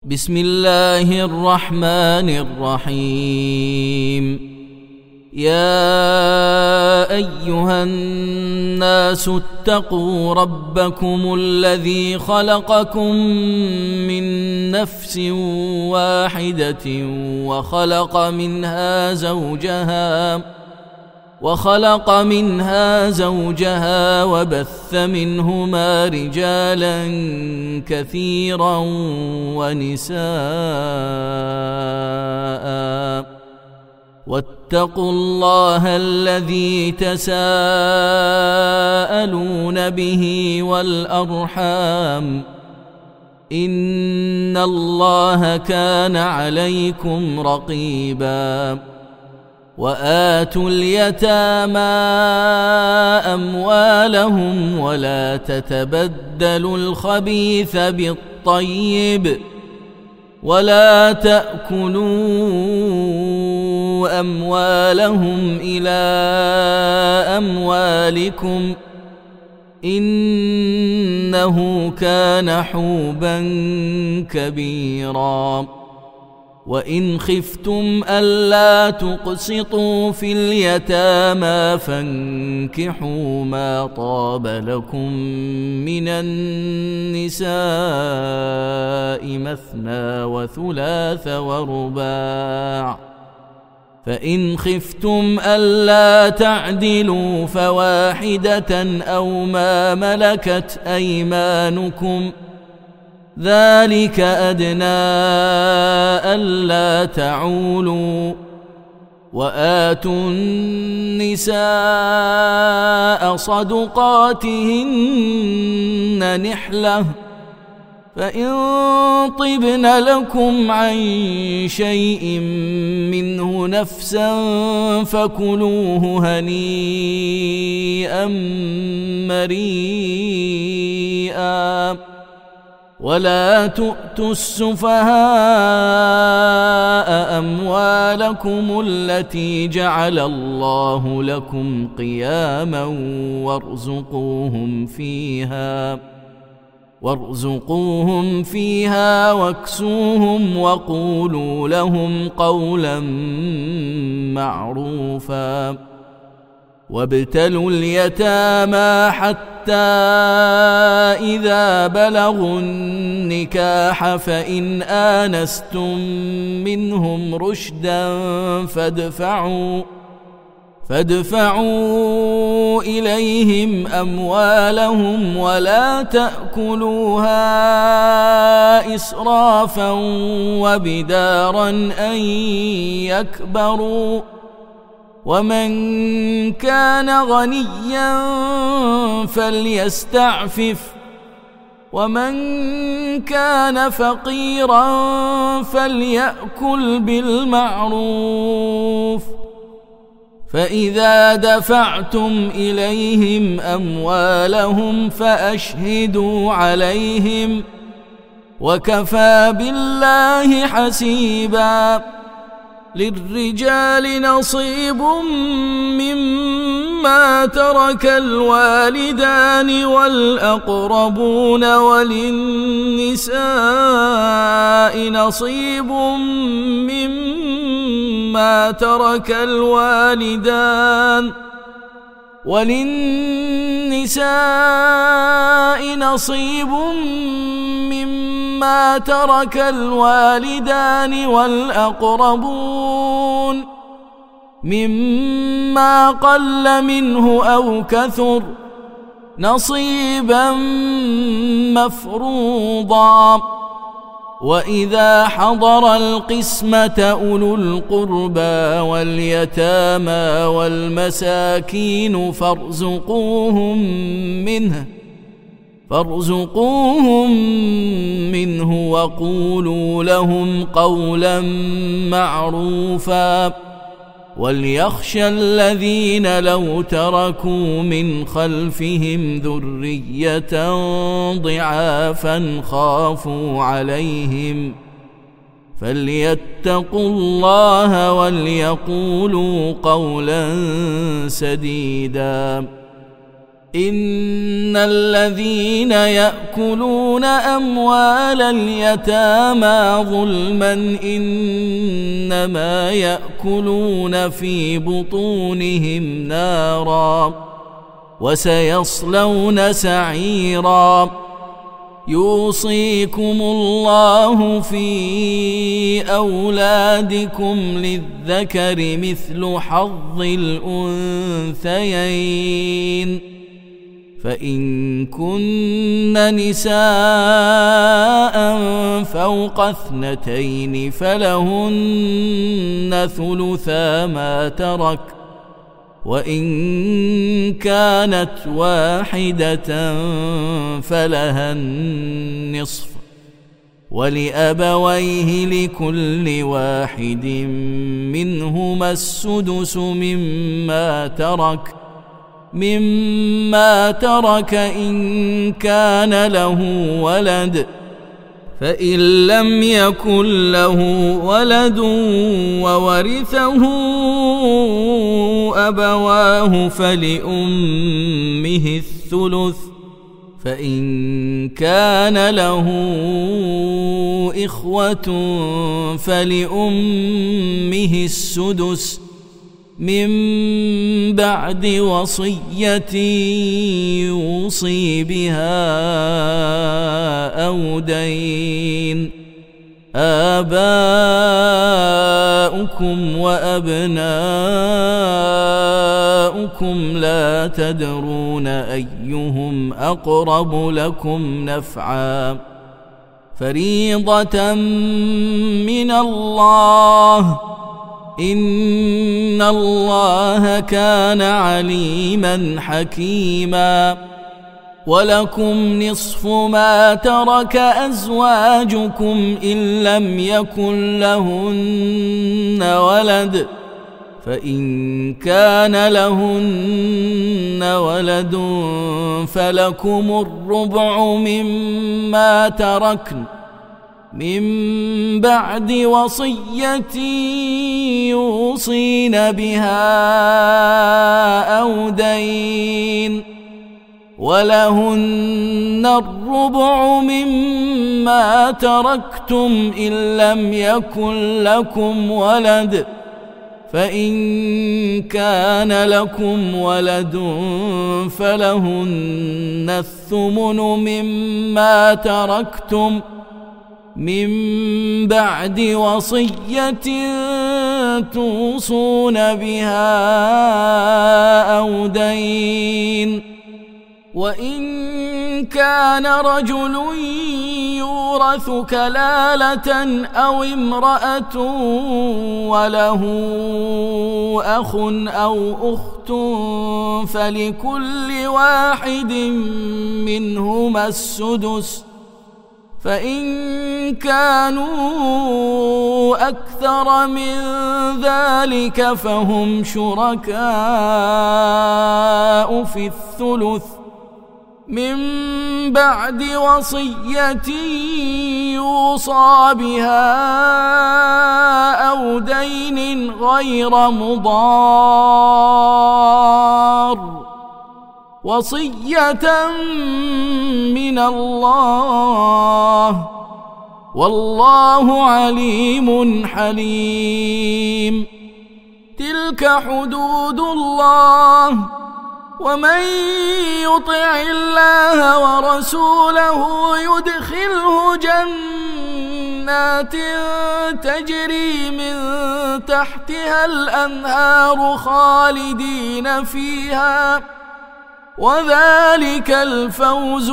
بسم الله الرحمن الرحيم. يا أيها الناس اتقوا ربكم الذي خلقكم من نفس واحدة وخلق منها زوجها وبث منهما رجالا كثيرا ونساء، واتقوا الله الذي تساءلون به والأرحام، إن الله كان عليكم رقيبا. وآتوا اليتامى أموالهم ولا تتبدلوا الخبيث بالطيب، ولا تأكلوا أموالهم إلى أموالكم، إنه كان حوبا كبيرا. وإن خفتم ألا تقسطوا في اليتامى فانكحوا ما طاب لكم من النساء مثنى وثلاث ورباع، فإن خفتم ألا تعدلوا فواحدة أو ما ملكت أيمانكم، ذلك أدنى ألا تعولوا. وآتوا النساء صدقاتهن نحلة، فإن طبن لكم عن شيء منه نفسا فكلوه هنيئا مريئا. ولا تؤتوا السفهاء أموالكم التي جعل الله لكم قياما وارزقوهم فيها واكسوهم وقولوا لهم قولا معروفا. وابتلوا اليتامى حتى إذا بلغوا النكاح فإن آنستم منهم رشدا فادفعوا إليهم أموالهم ولا تأكلوها إسرافا وبدارا أن يكبروا. ومن كان غنيا فليستعفف، ومن كان فقيرا فليأكل بالمعروف. فإذا دفعتم إليهم أموالهم فأشهدوا عليهم، وكفى بالله حسيبا. للرجال نصيب مما ترك الوالدان والأقربون، وللنساء نصيب مما ترك الوالدان والأقربون مما قل منه أو كثر، نصيبا مفروضا. وإذا حضر القسمة أولو القربى واليتامى والمساكين فارزقوهم منه وقولوا لهم قولا معروفا. وليخشى الذين لو تركوا من خلفهم ذرية ضعافا خافوا عليهم فليتقوا الله وليقولوا قولا سديدا. إن الذين يأكلون أموال اليتامى ظلما إنما يأكلون في بطونهم نارا وسيصلون سعيرا يوصيكم الله في أولادكم للذكر مثل حظ الأنثيين فإن كن نساء فوق 2 فلهن ثلثا ما ترك وإن كانت واحدة فلها النصف ولأبويه لكل واحد منهما السدس مما ترك إن كان له ولد فإن لم يكن له ولد وورثه أبواه فلأمه الثلث فإن كان له إخوة فلأمه السدس من بعد وصية يوصي بها أو دين آباؤكم وأبناؤكم لا تدرون أيهم أقرب لكم نفعا فريضة من الله إن الله كان عليما حكيما ولكم نصف ما ترك أزواجكم إن لم يكن لهن ولد فإن كان لهن ولد فلكم الربع مما تركن من بعد وصية يوصين بها أو دين ولهن الربع مما تركتم إن لم يكن لكم ولد فإن كان لكم ولد فلهن الثمن مما تركتم من بعد وصية توصون بها أو دين وإن كان رجل يورث كلالة أو امرأة وله أخ أو أخت فلكل واحد منهما السدس فإن كانوا أكثر من ذلك فهم شركاء في الثلث من بعد وصية يوصى بها أو دين غير مضار وصية من الله والله عليم حليم تلك حدود الله ومن يطع الله ورسوله يدخله جنات تجري من تحتها الأنهار خالدين فيها وذلك الفوز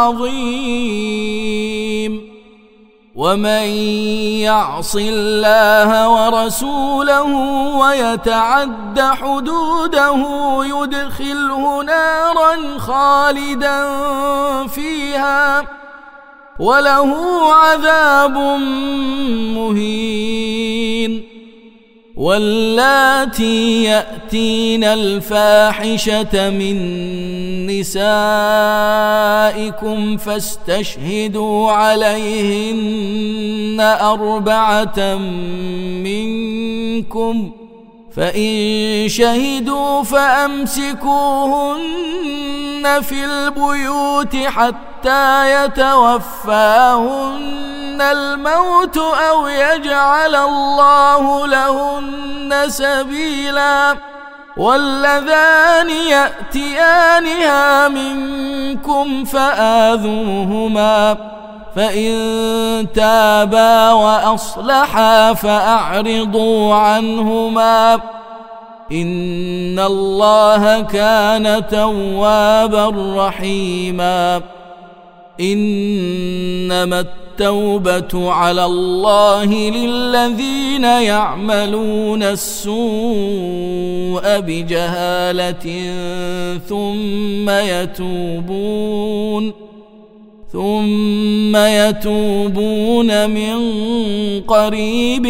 العظيم ومن يعص الله ورسوله ويتعد حدوده يدخله نارا خالدا فيها وله عذاب مهين واللاتي يأتين الفاحشة من نسائكم فاستشهدوا عليهن 4 منكم فإن شهدوا فأمسكوهن في البيوت حتى يتوفاهن الموت أو يجعل الله لهن سبيلا. واللذان يأتيانها منكم فآذوهما، فإن تابا وأصلحا فأعرضوا عنهما، إن الله كان توابا رحيما. إنما التوبة على الله للذين يعملون السوء بجهالة ثم يتوبون من قريب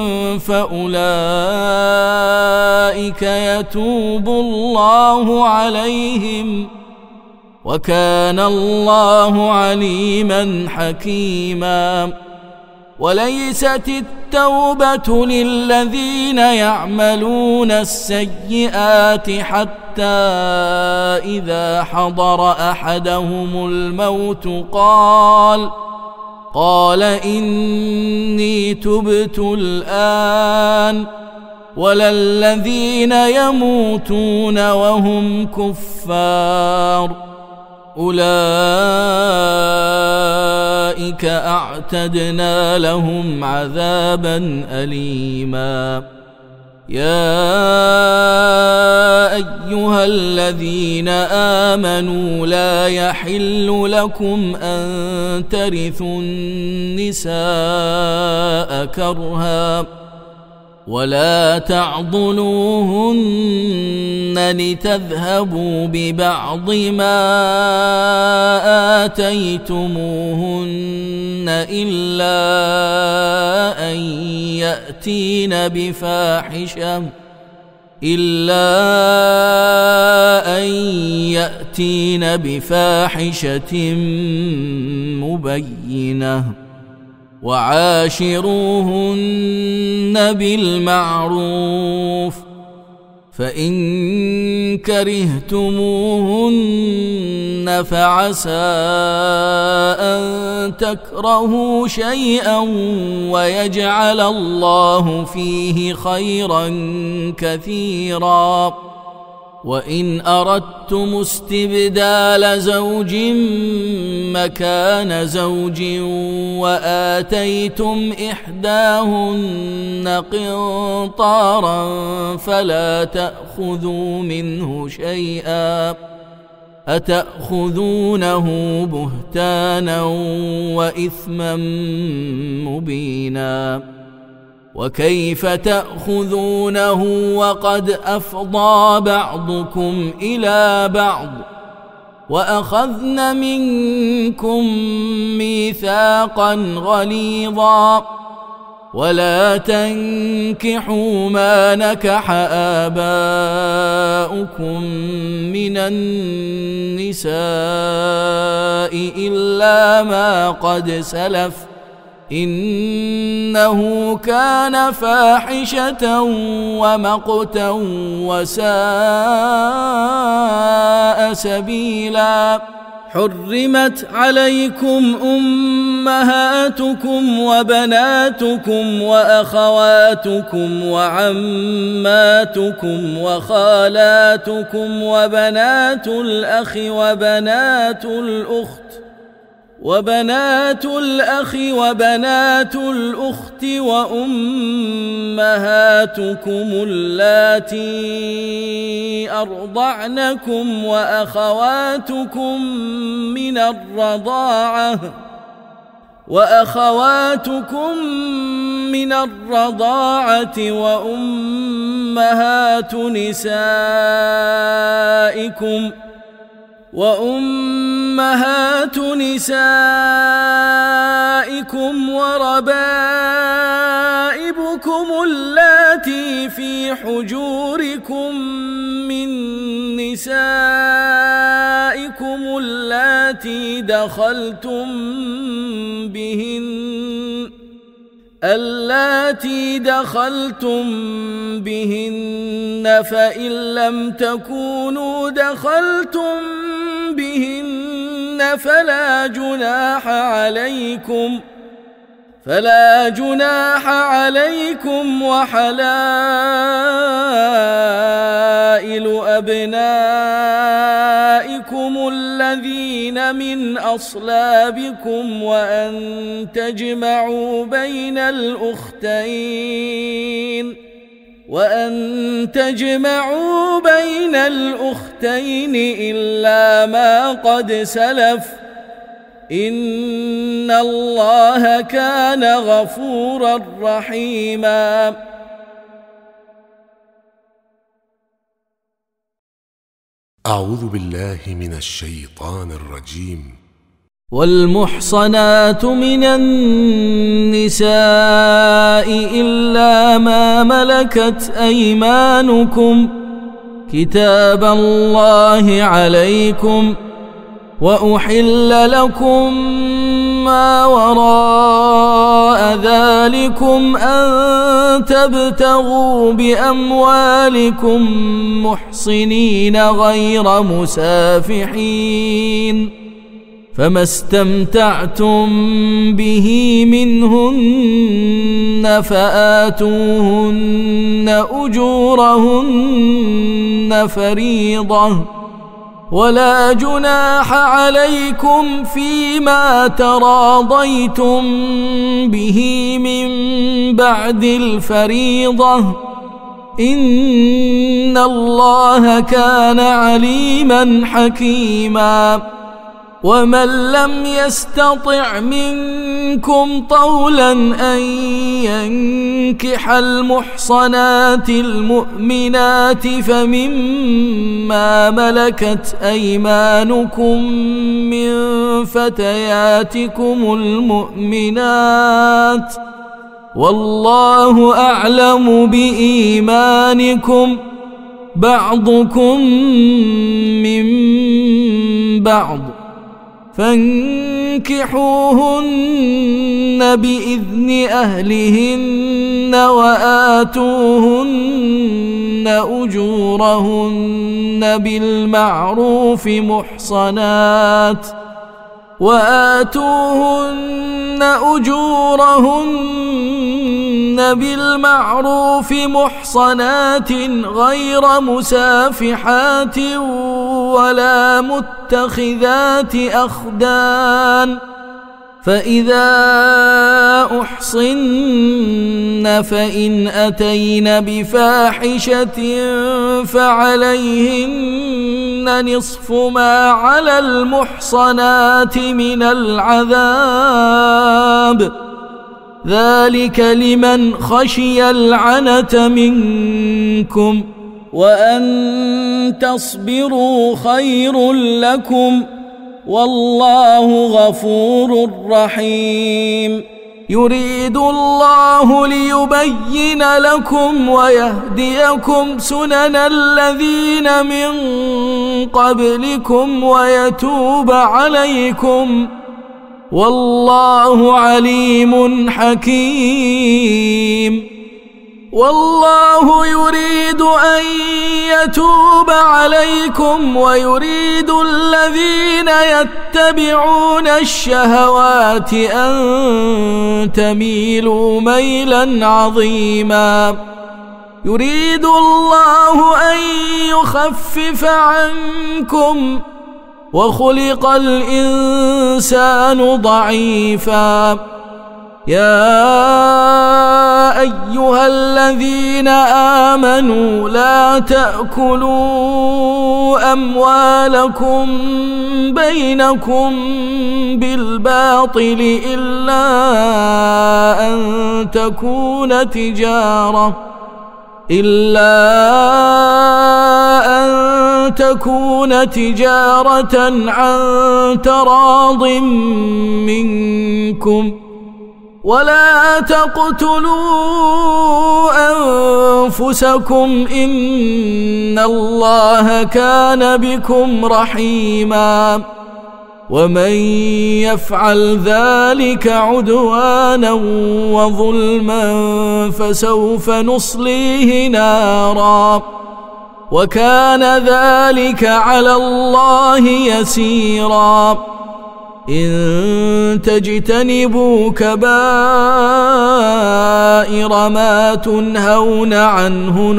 فأولئك يتوب الله عليهم، وكان الله عليما حكيما. وليست التوبة للذين يعملون السيئات حتى إذا حضر أحدهم الموت قال إني تبت الآن، ولا الذين يموتون وهم كفار، أولئك أعتدنا لهم عذابا أليما. يا أيها الذين آمنوا لا يحل لكم أن ترثوا النساء كرها، ولا تعضلوهن لتذهبوا ببعض ما آتيتموهن إلا أن يأتين بفاحشة مبينة، وعاشروهن بالمعروف، فإن كرهتموهن فعسى أن تكرهوا شيئا ويجعل الله فيه خيرا كثيرا. وإن أردتم استبدال زوج مكان زوج وآتيتم إحداهن قنطارا فلا تأخذوا منه شيئا، أتأخذونه بهتانا وإثما مبينا. وكيف تأخذونه وقد أفضى بعضكم إلى بعض وأخذن منكم ميثاقا غليظا؟ ولا تنكحوا ما نكح آباؤكم من النساء إلا ما قد سلف، إنه كان فاحشة ومقتا وساء سبيلا. حرمت عليكم أمهاتكم وبناتكم وأخواتكم وعماتكم وخالاتكم وبنات الأخ وبنات الأخت وأمهاتكم اللاتي أرضعنكم وأخواتكم من الرضاعة وأمهات نسائكم وربائبكم اللاتي في حجوركم من نسائكم اللاتي دخلتم بهن اللاتي دخلتم بهن فإن لم تكونوا دخلتم بهن فلا جناح عليكم وحلائل أبنائكم الذين من أصلابكم وأن تجمعوا بين الأختين إلا ما قد سلف إن الله كان غفورا رحيما. أعوذ بالله من الشيطان الرجيم. والمحصنات من النساء إلا ما ملكت أيمانكم كتاب الله عليكم وأحل لكم ما وراء ذلكم أن تبتغوا بأموالكم محصنين غير مسافحين فما استمتعتم به منهن فآتوهن أجورهن فريضة ولا جناح عليكم فيما تراضيتم به من بعد الفريضة إن الله كان عليما حكيما. ومن لم يستطع منكم طولا أن ينكح المحصنات المؤمنات فمما ملكت أيمانكم من فتياتكم المؤمنات والله أعلم بإيمانكم بعضكم من بعض فانكحوهن بإذن أهلهن وآتوهن أجورهن بالمعروف محصنات غير مسافحات ولا متخذات أخدان فإذا أحصن فإن أتين بفاحشة فعليهن نصف ما على المحصنات من العذاب ذلك لمن خشي العنة منكم وأن تصبروا خير لكم والله غفور رحيم. يريد الله ليبين لكم ويهديكم سنن الذين من قبلكم ويتوب عليكم والله عليم حكيم. والله يريد أن يتوب عليكم ويريد الذين يتبعون الشهوات أن تميلوا ميلا عظيما. يريد الله أن يخفف عنكم وخلق الإنسان ضعيفا. يا أيها الذين آمنوا لا تأكلوا أموالكم بينكم بالباطل إلا أن تكون تجارة عن تراض منكم ولا تقتلوا أنفسكم إن الله كان بكم رحيما. ومن يفعل ذلك عدوانا وظلما فسوف نصليه نارا وكان ذلك على الله يسيرا إن تجتنبوا كبائر ما تنهون عنه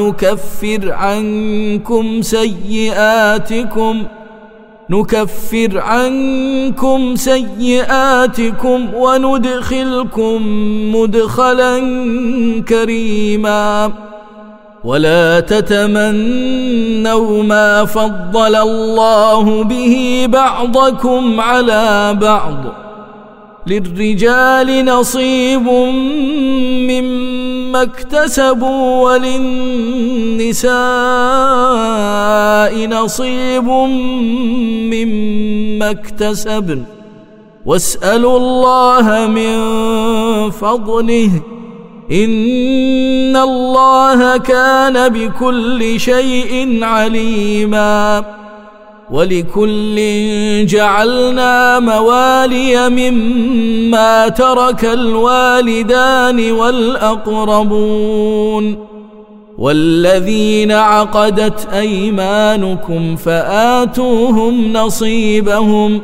نكفر عنكم سيئاتكم وندخلكم مدخلا كريما ولا تتمنوا ما فضل الله به بعضكم على بعض للرجال نصيب مما اكتسبوا وللنساء نصيب مما اكتسبن واسألوا الله من فضله إن الله كان بكل شيء عليما ولكل جعلنا موالي مما ترك الوالدان والأقربون والذين عقدت أيمانكم فآتوهم نصيبهم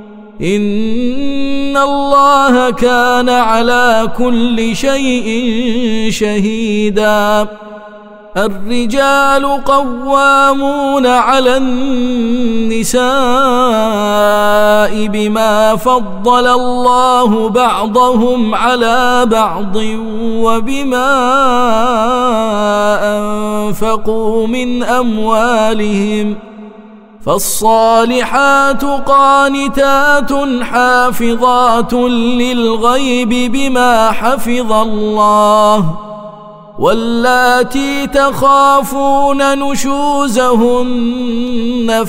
إن الله كان على كل شيء شهيدا الرجال قوامون على النساء بما فضل الله بعضهم على بعض وبما أنفقوا من أموالهم فالصالحات قانتات حافظات للغيب بما حفظ الله واللاتي تخافون نشوزهن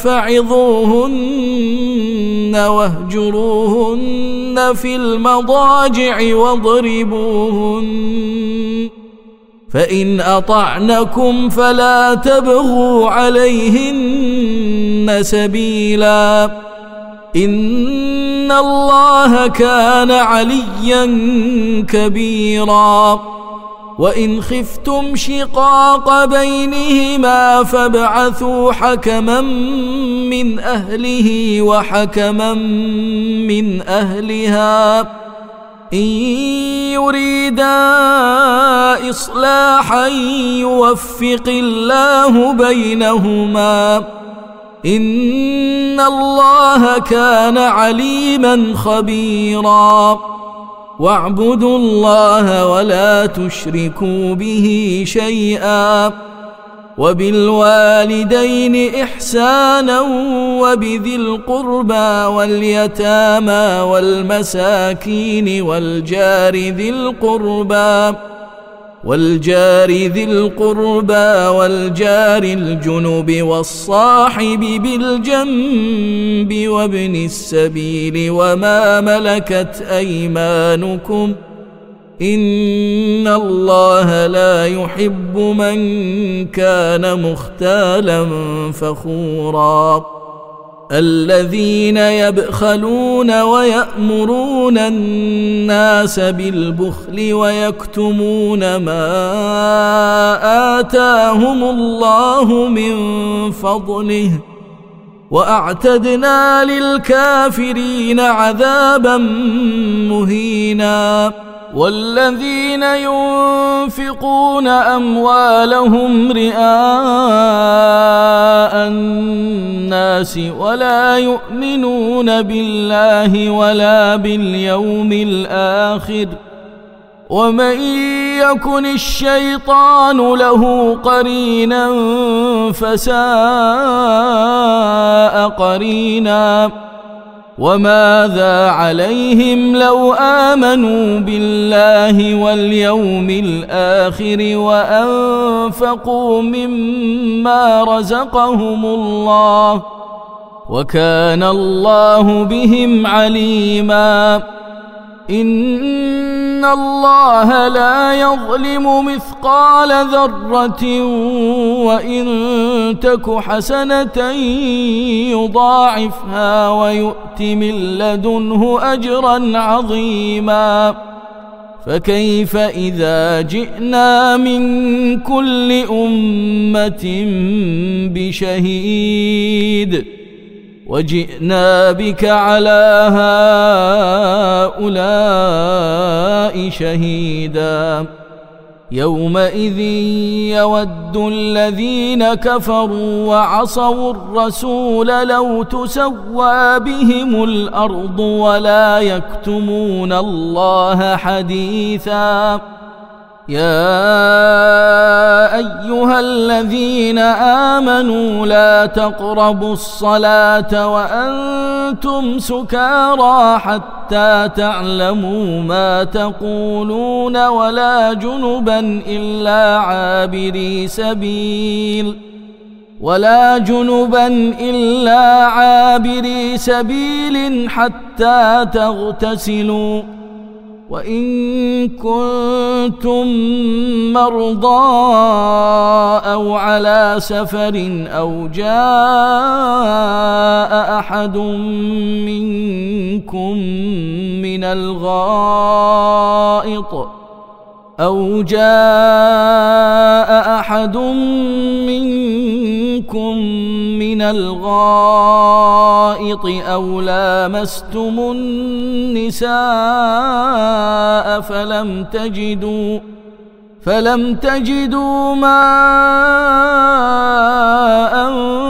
فعظوهن واهجروهن في المضاجع واضربوهن فإن أطعنكم فلا تبغوا عليهن سبيلا إن الله كان عليا كبيرا وإن خفتم شقاق بينهما فابعثوا حكما من أهله وحكما من أهلها إن يريدا إصلاحا يوفق الله بينهما إن الله كان عليما خبيرا واعبدوا الله ولا تشركوا به شيئا وبالوالدين إحسانا وبذي القربى واليتامى والمساكين والجار ذي القربى والجار الجنب والصاحب بالجنب وابن السبيل وما ملكت أيمانكم إن الله لا يحب من كان مختالا فخورا الذين يبخلون ويأمرون الناس بالبخل ويكتمون ما آتاهم الله من فضله وأعتدنا للكافرين عذابا مهينا والذين ينفقون أموالهم رئاء الناس ولا يؤمنون بالله ولا باليوم الآخر ومن يكن الشيطان له قرينا فساء قرينا وماذا عليهم لو آمنوا بالله واليوم الآخر وأنفقوا مما رزقهم الله وكان الله بهم عليما إن الله لا يظلم مثقال ذرة وإن تك حسنة يضاعفها ويؤت من لدنه أجرا عظيما فكيف إذا جئنا من كل أمة بشهيد وجئنا بك على هؤلاء شهيدا يومئذ يود الذين كفروا وعصوا الرسول لو تسوى بهم الأرض ولا يكتمون الله حديثا يا أيها الذين آمنوا لا تقربوا الصلاة وأنتم سكارى حتى تعلموا ما تقولون ولا جنبا إلا عابري سبيل حتى تغتسلوا وإن كنتم مرضى أو على سفر أو جاء أحد منكم من الغائط أو لامستم النساء فلم تجدوا ماء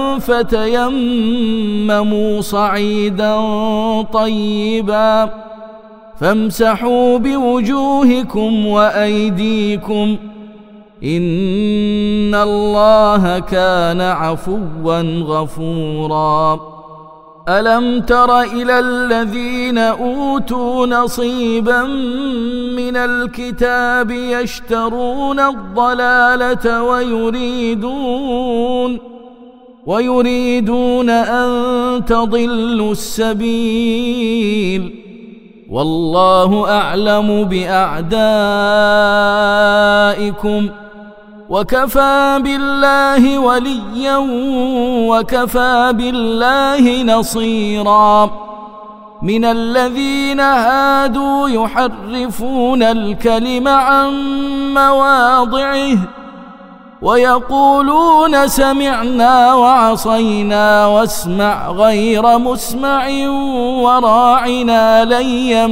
فتيمموا صعيدا طيبا فامسحوا بوجوهكم وأيديكم إن الله كان عفوا غفورا ألم تر إلى الذين أوتوا نصيبا من الكتاب يشترون الضلالة ويريدون أن تضلوا السبيل والله أعلم بأعدائكم وكفى بالله وليا وكفى بالله نصيرا من الذين هادوا يحرفون الكلم عن مواضعه ويقولون سمعنا وعصينا واسمع غير مسمع وراعنا ليا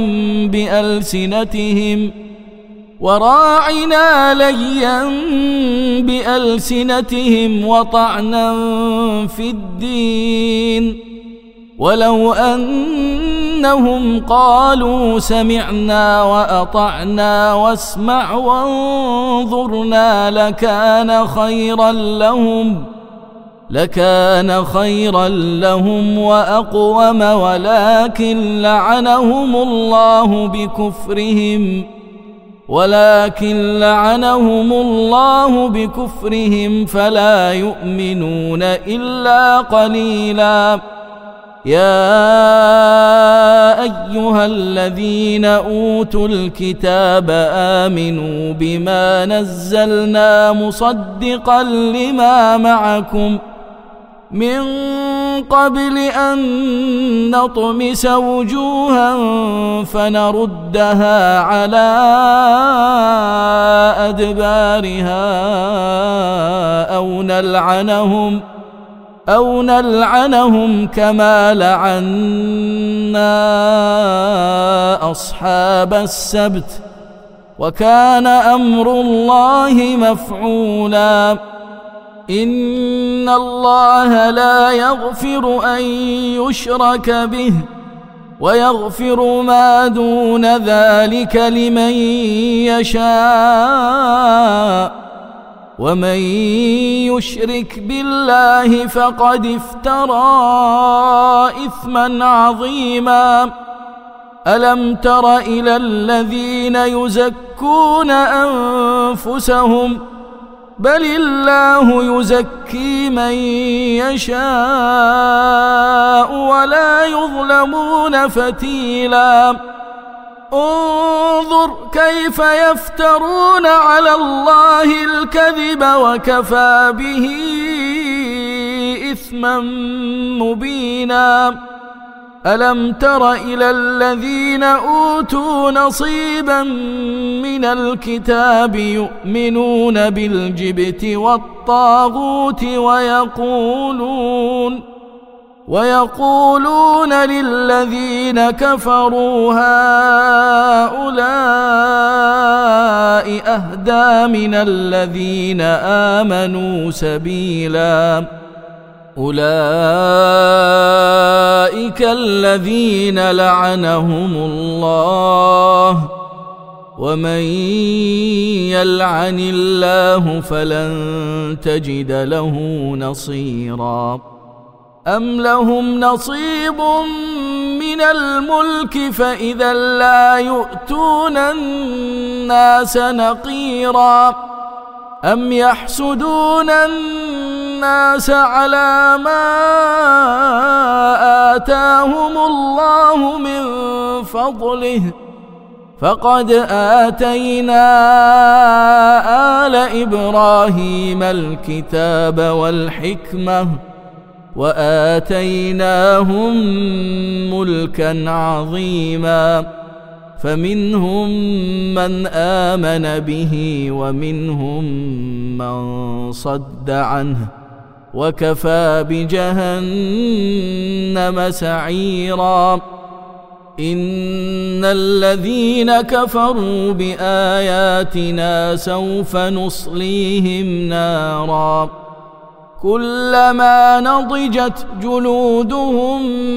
بألسنتهم وطعنا في الدين ولو أنهم قالوا سمعنا وأطعنا واسمع وانظرنا لكان خيرا لهم وأقوم ولكن لعنهم الله بكفرهم فلا يؤمنون إلا قليلا يا أيها الذين أوتوا الكتاب آمنوا بما نزلنا مصدقا لما معكم من قبل أن نطمس وجوها فنردها على أدبارها أو نلعنهم كما لعنا أصحاب السبت وكان أمر الله مفعولا إن الله لا يغفر أن يشرك به ويغفر ما دون ذلك لمن يشاء ومن يشرك بالله فقد افترى إثما عظيما ألم تر إلى الذين يزكون أنفسهم بل الله يزكي من يشاء ولا يظلمون فتيلا انظر كيف يفترون على الله الكذب وكفى به إثما مبينا ألم تر إلى الذين أوتوا نصيبا من الكتاب يؤمنون بالجبت والطاغوت ويقولون للذين كفروا هؤلاء أهدى من الذين آمنوا سبيلا أولئك الذين لعنهم الله ومن يلعن الله فلن تجد له نصيرا أم لهم نصيب من الملك فإذا لا يؤتون الناس نقيرا أم يحسدون الناس على ما آتاهم الله من فضله فقد آتينا آل إبراهيم الكتاب والحكمة وآتيناهم ملكا عظيما فمنهم من آمن به ومهم من صد عنه وكفى بجهنم سعيرا إن الذين كفروا بآياتنا سوف نصليهم نارا كلما نضجت جلودهم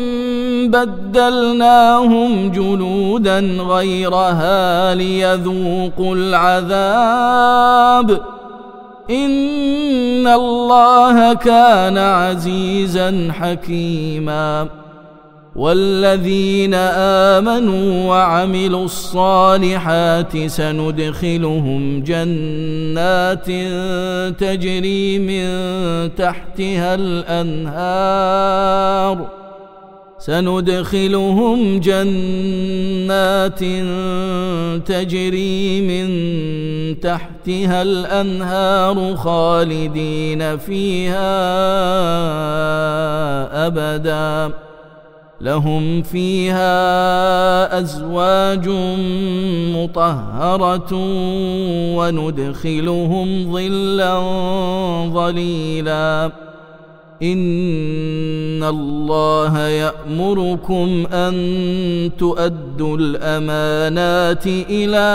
بدلناهم جلودا غيرها ليذوقوا العذاب إن الله كان عزيزا حكيما والذين آمنوا وعملوا الصالحات سندخلهم جنات تجري من تحتها الأنهار خالدين فيها أبدا لهم فيها أزواج مطهرة وندخلهم ظلا ظليلا إن الله يأمركم أن تؤدوا الأمانات إلى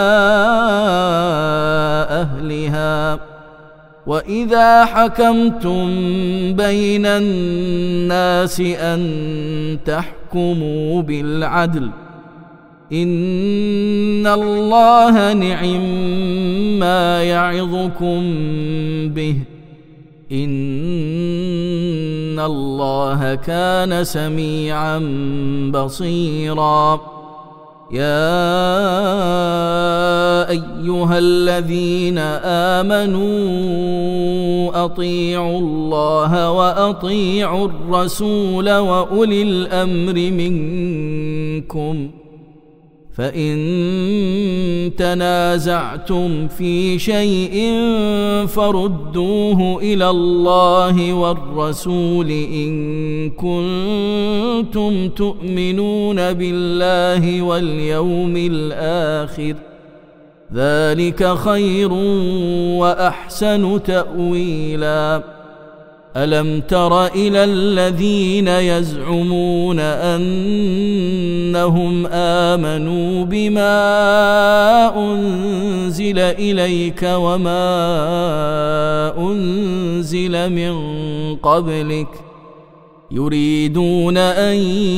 أهلها وإذا حكمتم بين الناس أن تحكموا بالعدل إن الله نعم ما يعظكم به إن الله كان سميعا بصيرا يا أيها الذين آمنوا أطيعوا الله وأطيعوا الرسول وأولي الأمر منكم فإن تنازعتم في شيء فردوه إلى الله والرسول إن كنتم تؤمنون بالله واليوم الآخر ذلك خير وأحسن تأويلا ألم تر إلى الذين يزعمون أنهم آمنوا بما أنزل إليك وما أنزل من قبلك يريدون أن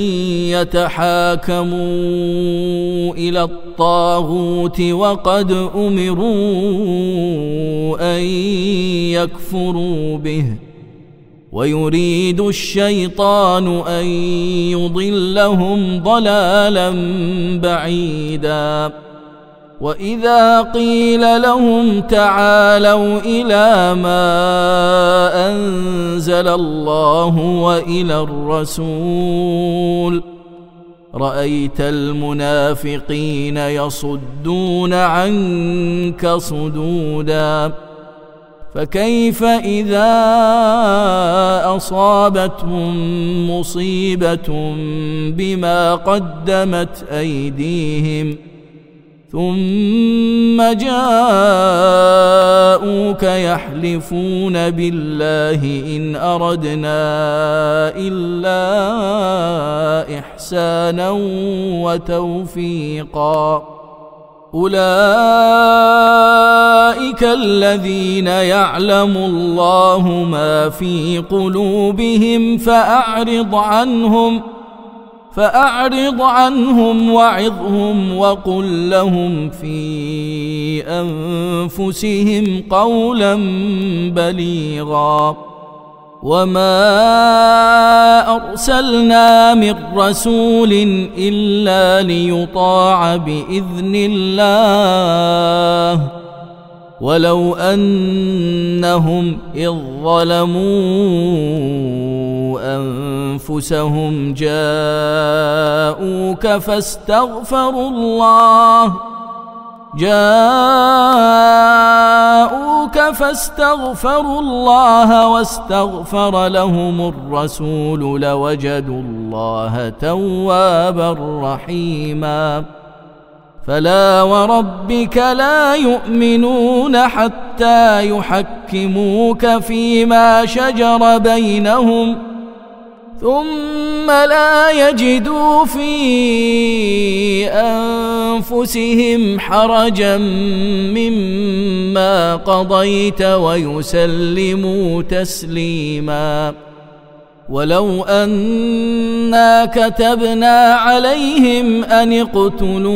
يتحاكموا إلى الطاغوت وقد أمروا أن يكفروا به ويريد الشيطان أن يضلهم ضلالا بعيدا وإذا قيل لهم تعالوا إلى ما أنزل الله وإلى الرسول رأيت المنافقين يصدون عنك صدودا فكيف إذا أصابتهم مصيبة بما قدمت أيديهم ثم جاءوك يحلفون بالله إن أردنا إلا إحسانا وتوفيقا أولئك الذين يعلم الله ما في قلوبهم فأعرض عنهم وعظهم وقل لهم في أنفسهم قولا بليغا وما أرسلنا من رسول إلا ليطاع بإذن الله ولو أنهم إذ ظلموا أنفسهم جاءوك فاستغفروا الله واستغفر لهم الرسول لوجدوا الله توابا رحيما فلا وربك لا يؤمنون حتى يحكموك فيما شجر بينهم ثم لا يجدوا في أنفسهم حرجا مما قضيت ويسلموا تسليما ولو أنا كتبنا عليهم أن اقتلوا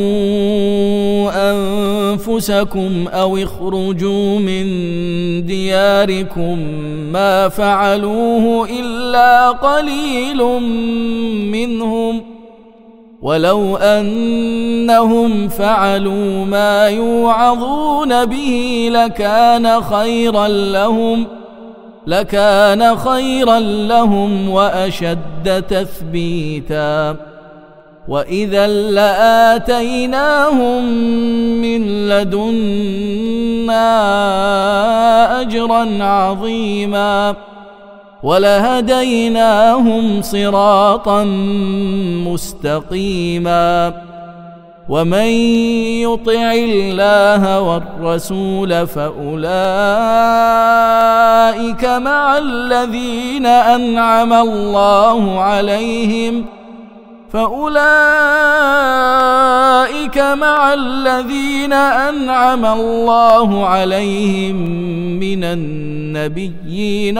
أنفسكم أو اخرجوا من دياركم ما فعلوه إلا قليل منهم ولو أنهم فعلوا ما يوعظون به لكان خيرا لهم وأشد تثبيتا وإذا لآتيناهم من لدنا أجرا عظيما ولهديناهم صراطا مستقيما ومن يطع الله والرسول فأولئك مع الذين أنعم الله عليهم من النبيين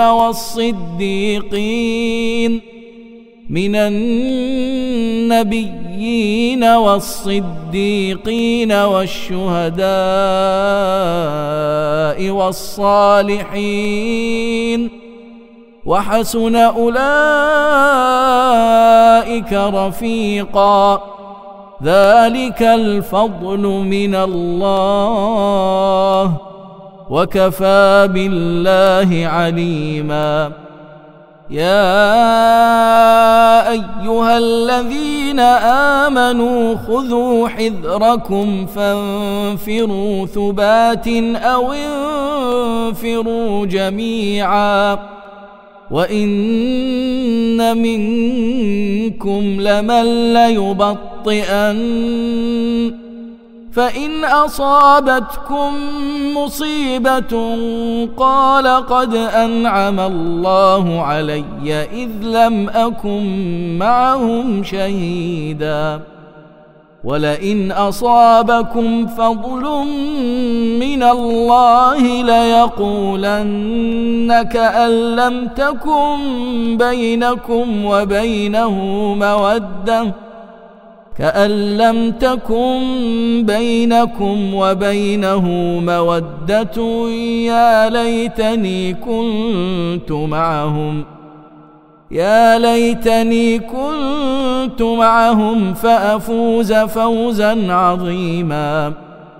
والصديقين والشهداء والصالحين وحسن أولئك رفيقا ذلك الفضل من الله وكفى بالله عليما يا أيها الذين آمنوا خذوا حذركم فانفروا ثبات أو انفروا جميعا وإن منكم لمن ليبطئن فإن أصابتكم مصيبة قال قد أنعم الله علي إذ لم أكن معهم شهيدا ولئن أصابكم فضل من الله ليقولن كأن لم تكن بينكم وبينه مودة يا ليتني كنت معهم فأفوز فوزا عظيما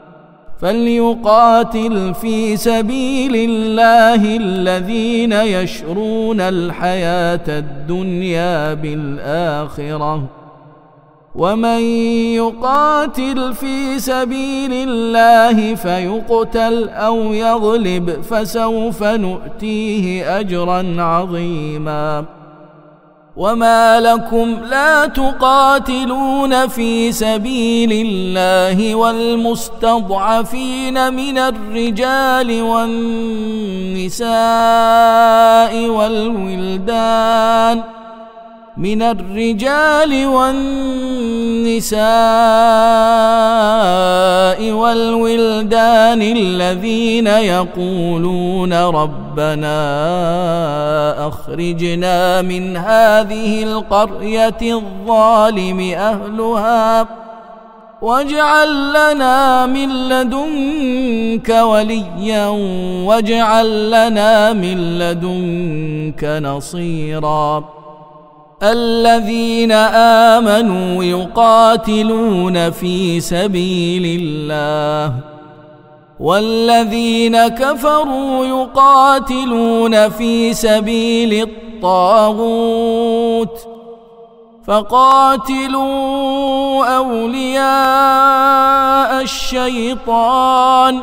فليقاتل في سبيل الله الذين يشرون الحياة الدنيا بالآخرة ومن يقاتل في سبيل الله فيقتل أو يغلب فسوف نؤتيه أجرا عظيما وما لكم لا تقاتلون في سبيل الله والمستضعفين من الرجال والنساء الذين يقولون ربنا أخرجنا من هذه القرية الظالم أهلها واجعل لنا من لدنك وليا واجعل لنا من لدنك نصيرا الذين آمنوا يقاتلون في سبيل الله والذين كفروا يقاتلون في سبيل الطاغوت فقاتلوا أولياء الشيطان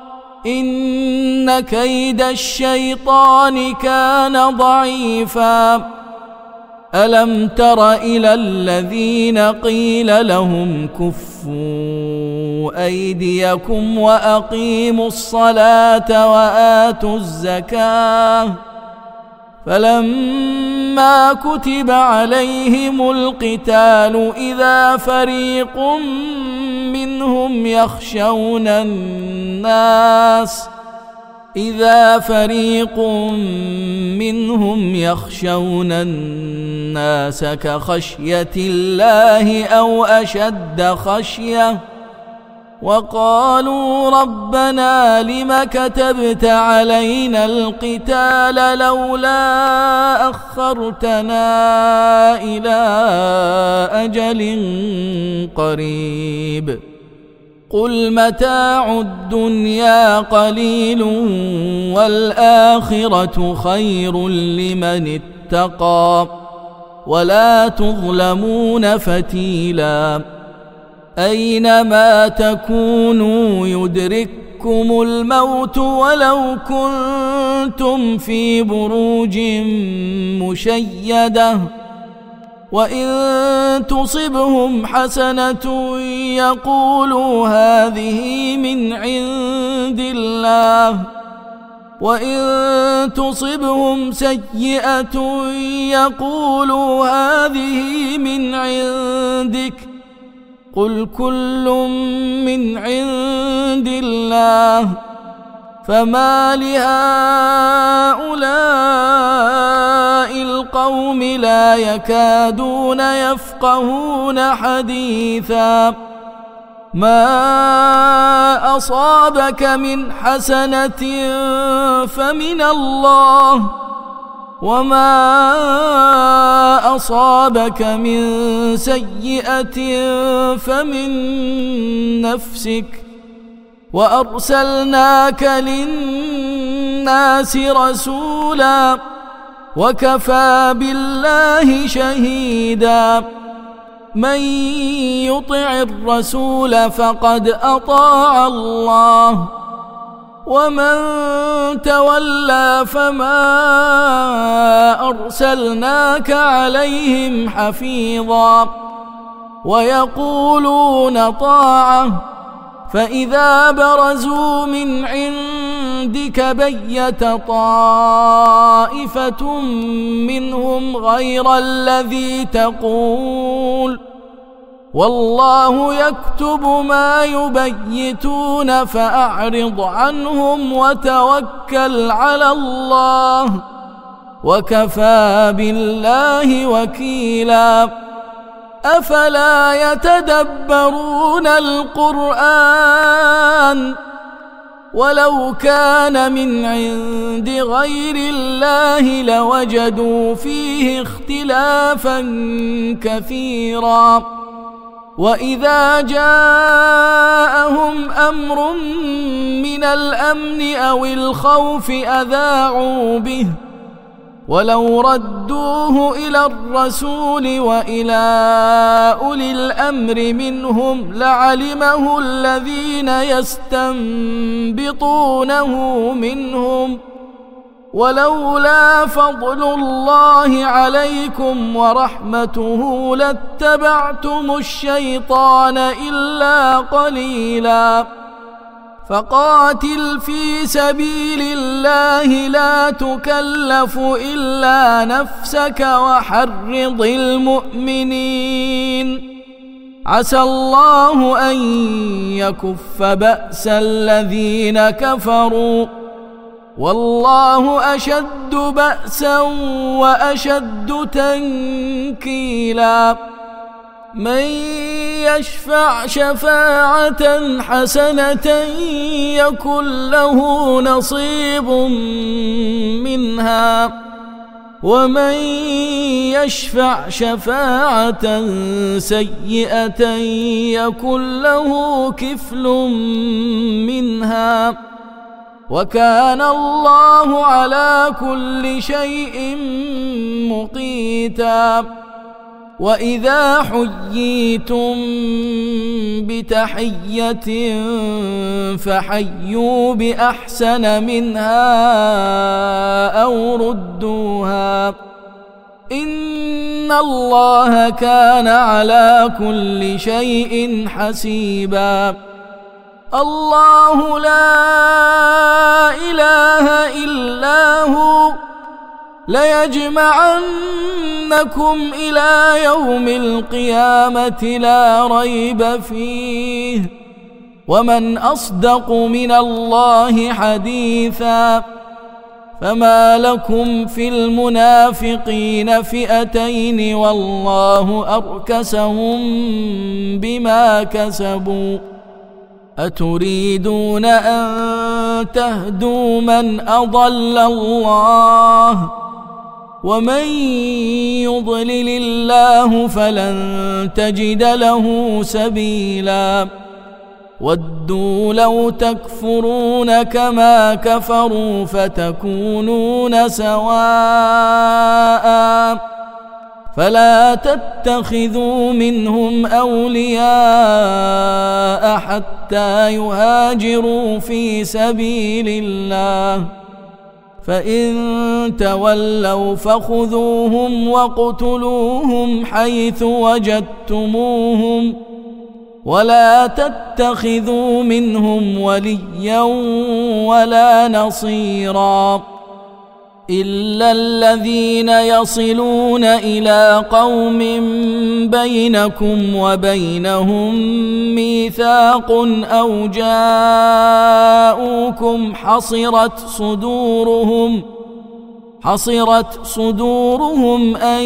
إن كيد الشيطان كان ضعيفا ألم تر إلى الذين قيل لهم كفوا أيديكم وأقيموا الصلاة وآتوا الزكاة فلما كتب عليهم القتال إذا فريق منهم يخشون الناس كخشية الله أو أشد خشية وقالوا ربنا لم كتبت علينا القتال لولا أخرتنا إلى أجل قريب قل متاع الدنيا قليل والآخرة خير لمن اتقى ولا تظلمون فتيلا أينما تكونوا يدرككم الموت ولو كنتم في بروج مشيدة وإن تصبهم حسنة يقولوا هذه من عند الله وإن تصبهم سيئة يقولوا هذه من عندك قل كل من عند الله فما لهؤلاء القوم لا يكادون يفقهون حديثا ما أصابك من حسنة فمن الله وما أصابك من سيئة فمن نفسك وأرسلناك للناس رسولا وكفى بالله شهيدا من يطع الرسول فقد أطاع الله ومن تولى فما أرسلناك عليهم حفيظا ويقولون طاعة فإذا برزوا من عندك بيت طائفة منهم غير الذي تقول والله يكتب ما يبيتون فأعرض عنهم وتوكل على الله وكفى بالله وكيلا أفلا يتدبرون القرآن ولو كان من عند غير الله لوجدوا فيه اختلافا كثيرا وإذا جاءهم أمر من الأمن أو الخوف أذاعوا به ولو ردوه إلى الرسول وإلى أولي الأمر منهم لعلمه الذين يستنبطونه منهم، ولولا فضل الله عليكم ورحمته لاتبعتم الشيطان إلا قليلا. فقاتل في سبيل الله لا تكلف إلا نفسك وحرض المؤمنين، عسى الله أن يكف بأس الذين كفروا، والله أشد بأسا وأشد تنكيلا. من يشفع شفاعة حسنة يكن له نصيب منها، ومن يشفع شفاعة سيئة يكن له كفل منها، وكان الله على كل شيء مقيتا. وإذا حييتم بتحية فحيوا بأحسن منها أو ردوها، إن الله كان على كل شيء حسيبا. الله لا إله إلا هو ليجمعنكم إلى يوم القيامة لا ريب فيه، ومن أصدق من الله حديثا. فما لكم في المنافقين فئتين والله أركسهم بما كسبوا، أتريدون أن تهدوا من أضل الله، ومن يضلل الله فلن تجد له سبيلا. ودوا لو تكفرون كما كفروا فتكونون سواء، فلا تتخذوا منهم أولياء حتى يهاجروا في سبيل الله، فإن تولوا فخذوهم واقتلوهم حيث وجدتموهم، ولا تتخذوا منهم وليا ولا نصيرا، إلا الذين يصلون إلى قوم بينكم وبينهم ميثاق أو جاءوكم حصرت صدورهم أن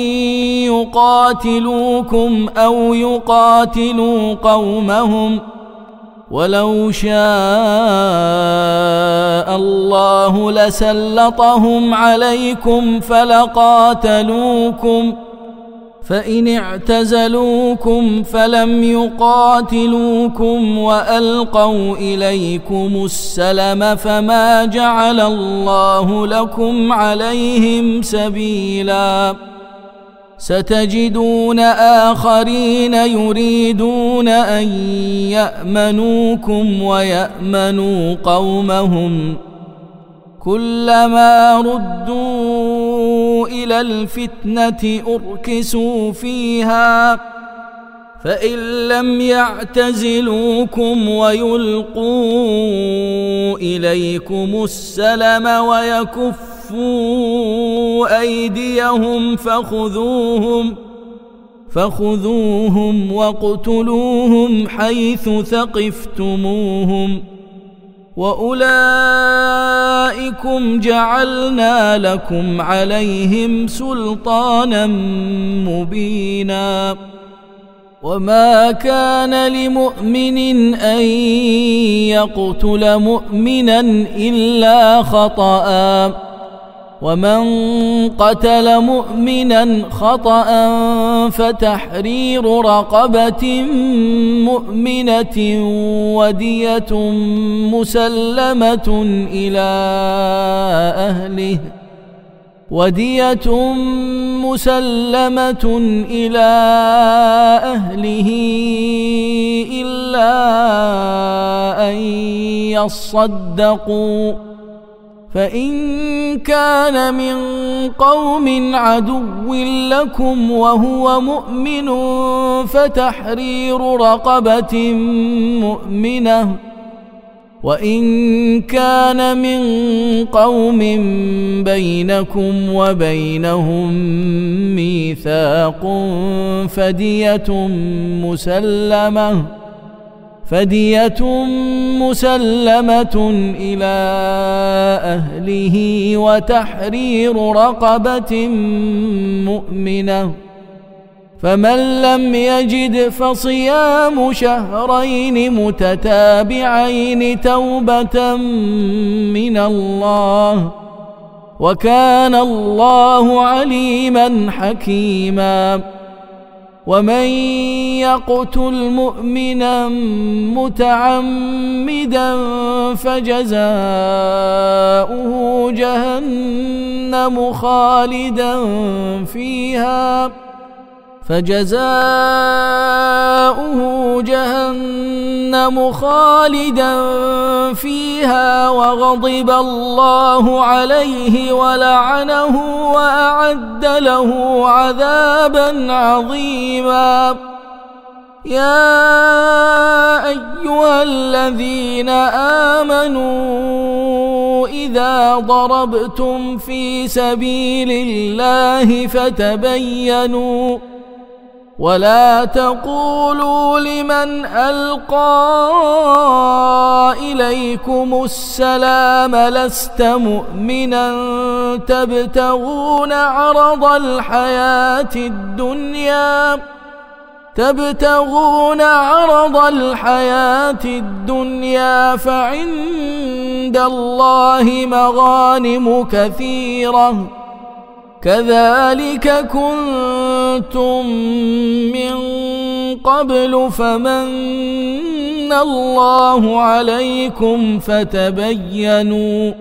يقاتلوكم أو يقاتلوا قومهم، ولو شاء الله لسلطهم عليكم فلقاتلوكم، فإن اعتزلوكم فلم يقاتلوكم وألقوا إليكم السلم فما جعل الله لكم عليهم سبيلا. ستجدون آخرين يريدون أن يأمنوكم ويأمنوا قومهم، كلما ردوا إلى الفتنة أركسوا فيها، فإن لم يعتزلوكم ويلقوا إليكم السلم ويكفوا أيديهم فخذوهم واقتلوهم حيث ثقفتموهم، وأولئكم جعلنا لكم عليهم سلطانا مبينا. وما كان لمؤمن أن يقتل مؤمنا إلا خطأ، ومن قتل مؤمنا خطأ فتحرير رقبة مؤمنة ودية مسلمة إلى أهله، ودية مسلمة إلى أهله إلا أن يصدقوا، فإن كان من قوم عدو لكم وهو مؤمن فتحرير رقبة مؤمنة، وإن كان من قوم بينكم وبينهم ميثاق فدية مسلمة إلى أهله وتحرير رقبة مؤمنة، فمن لم يجد فصيام شهرين متتابعين توبة من الله، وكان الله عليما حكيما. ومن يقتل مؤمنا متعمدا فجزاؤه جهنم خالدا فيها وغضب الله عليه ولعنه وأعد له عذابا عظيما. يا أيها الذين آمنوا إذا ضربتم في سبيل الله فتبينوا ولا تقولوا لمن ألقى إليكم السلام لست مؤمنا تبتغون عرض الحياة الدنيا فعند الله مغانم كثيرة كذلك كنتم من قبل فمن الله عليكم فتبينوا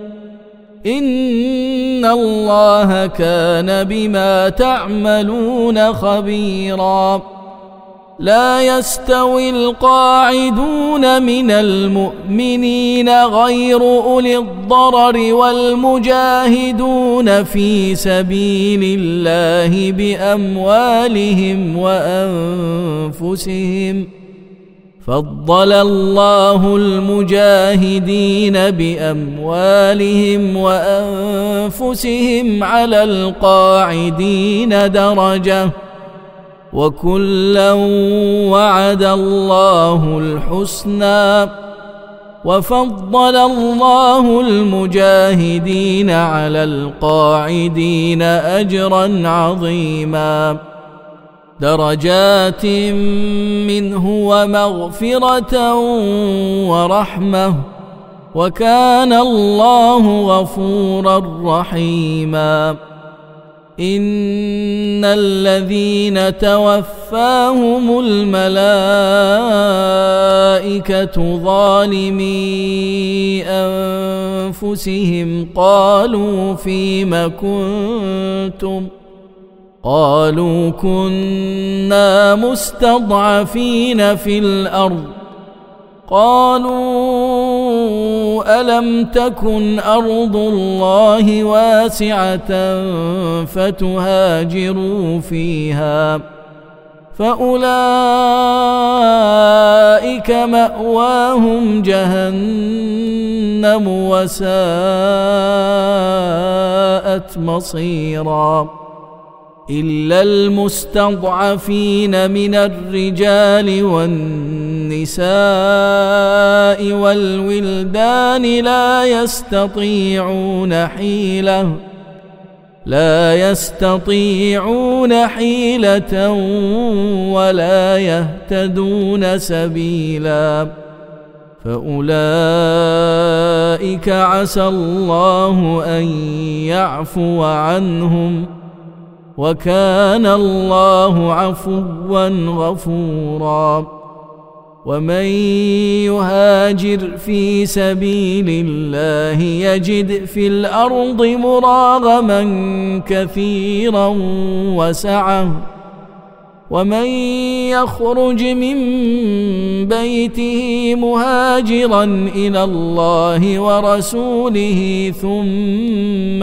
إن الله كان بما تعملون خبيرا. لا يستوي القاعدون من المؤمنين غير أولي الضرر والمجاهدون في سبيل الله بأموالهم وأنفسهم، فضل الله المجاهدين بأموالهم وأنفسهم على القاعدين درجة، وكلا وعد الله الحسنى، وفضل الله المجاهدين على القاعدين أجرا عظيما، درجات منه ومغفرة ورحمة، وكان الله غفورا رحيما. إن الذين توفاهم الملائكة ظالمي أنفسهم قالوا فيم كنتم قالوا كنا مستضعفين في الأرض قالوا ألم تكن أرض الله واسعة فتهاجروا فيها فأولئك مأواهم جهنم وساءت مصيرا. إلا المستضعفين من الرجال والنساء والولدان لا يستطيعون حيلة ولا يهتدون سبيلا، فأولئك عسى الله أن يعفو عنهم، وكان الله عفوا غفورا. ومن يهاجر في سبيل الله يجد في الأرض مراغما كثيرا وسعة ومن يخرج من بيته مهاجرا إلى الله ورسوله ثم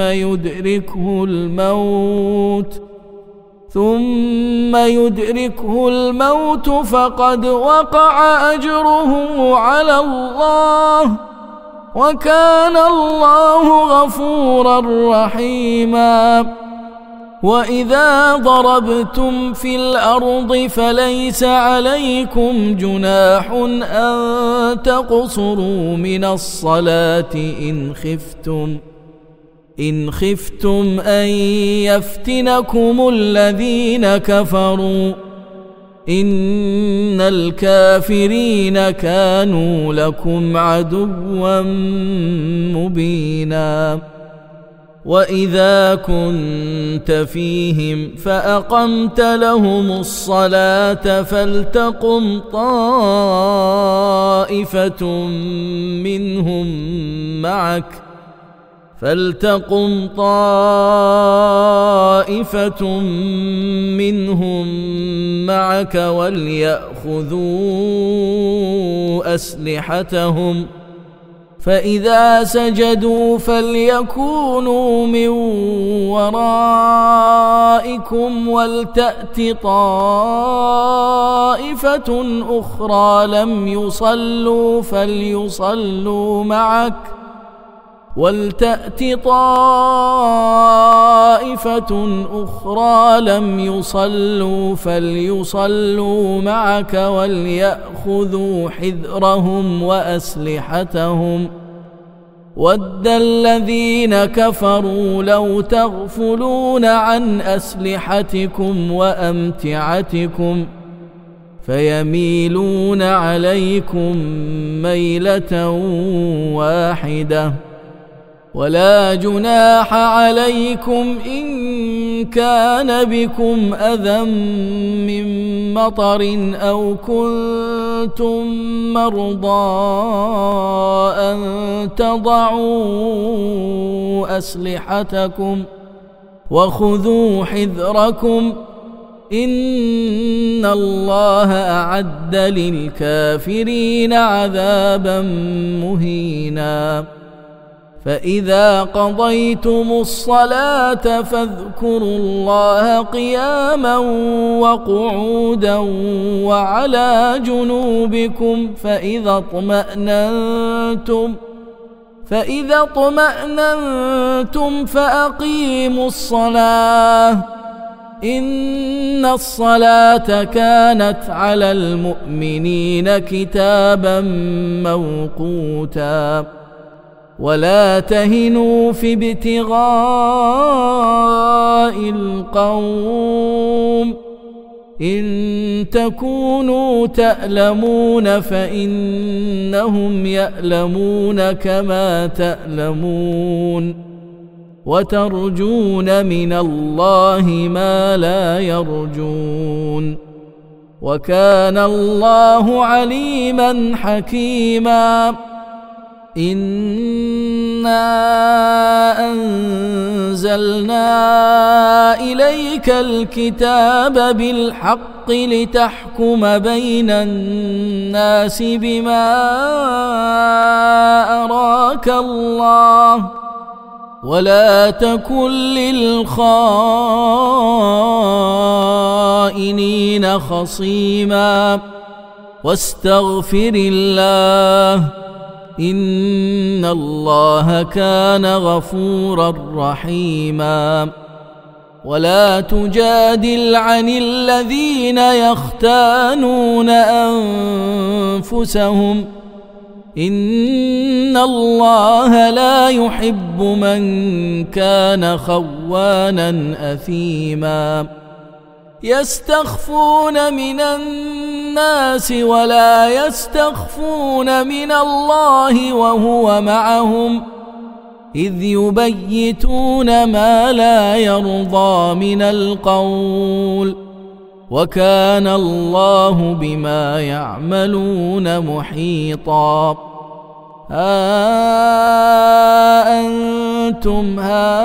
يدركه الموت فقد وقع أجره على الله وكان الله غفورا رحيما وإذا ضربتم في الأرض فليس عليكم جناح أن تقصروا من الصلاة إن خفتم أن يفتنكم الذين كفروا إن الكافرين كانوا لكم عدوا مبينا وإذا كنت فيهم فأقمت لهم الصلاة فلتقم طائفة منهم معك وليأخذوا أسلحتهم فإذا سجدوا فليكونوا من ولتأت طائفة أخرى لم يصلوا فليصلوا معك وليأخذوا حذرهم وأسلحتهم ود الذين كفروا لو تغفلون عن أسلحتكم وأمتعتكم فيميلون عليكم ميلة واحدة ولا جناح عليكم إن كان بكم أذى من مطر أو كنتم مرضى أن تضعوا أسلحتكم وخذوا حذركم إن الله أعد للكافرين عذابا مهينا فإذا قضيتم الصلاة فاذكروا الله قياما وقعودا وعلى جنوبكم فإذا اطمأننتم فأقيموا الصلاة إن الصلاة كانت على المؤمنين كتابا موقوتا ولا تهنوا في ابتغاء القوم إن تكونوا تألمون فإنهم يألمون كما تألمون وترجون من الله ما لا يرجون وكان الله عليما حكيما إنا أنزلنا إليك الكتاب بالحق لتحكم بين الناس بما أراك الله ولا تكن للخائنين خصيما واستغفر الله إن الله كان غفورا رحيما ولا تجادل عن الذين يختانون أنفسهم إن الله لا يحب من كان خوانا أثيما يستخفون من الناس ولا يستخفون من الله وهو معهم إذ يبيتون ما لا يرضى من القول وكان الله بما يعملون محيطا. أنتم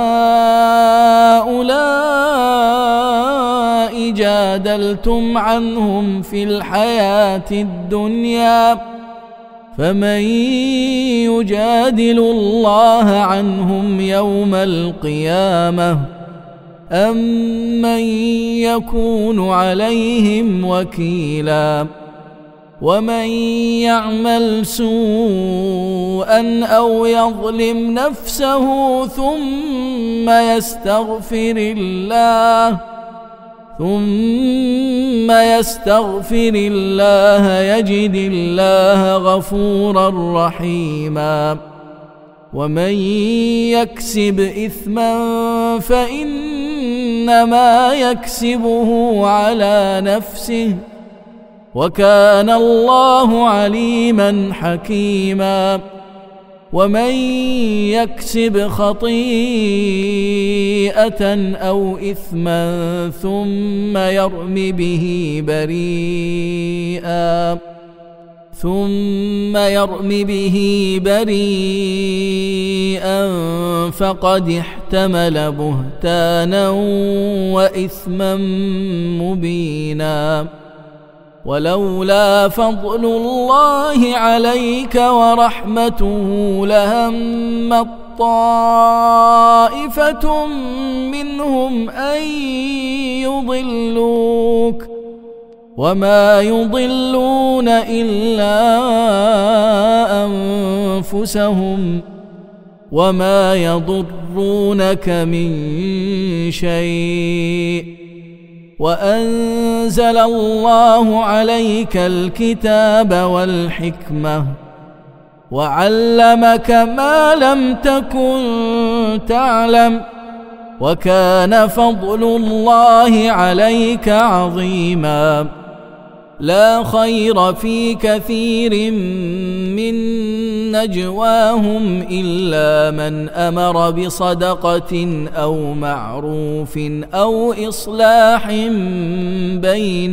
هؤلاء جادلتم عنهم في الحياة الدنيا، فمن يجادل الله عنهم يوم القيامة أم من يكون عليهم وكيلا؟ ومن يعمل سوءا أو يظلم نفسه ثم يستغفر الله يجد الله غفورا رحيما. ومن يكسب إثما فإنما يكسبه على نفسه، وكان الله عليما حكيما. ومن يكسب خطيئة أو إثما ثم يرم به بريئا فقد احتمل بهتانا وإثما مبينا. ولولا فضل الله عليك ورحمته لهمت طائفة منهم أن يضلوك، وما يضلون إلا أنفسهم، وما يضرونك من شيء. وأنزل الله عليك الكتاب والحكمة وعلمك ما لم تكن تعلم، وكان فضل الله عليك عظيما. لا خير في كثير من نجواهم إلا من أمر بصدقة أو معروف أو إصلاح بين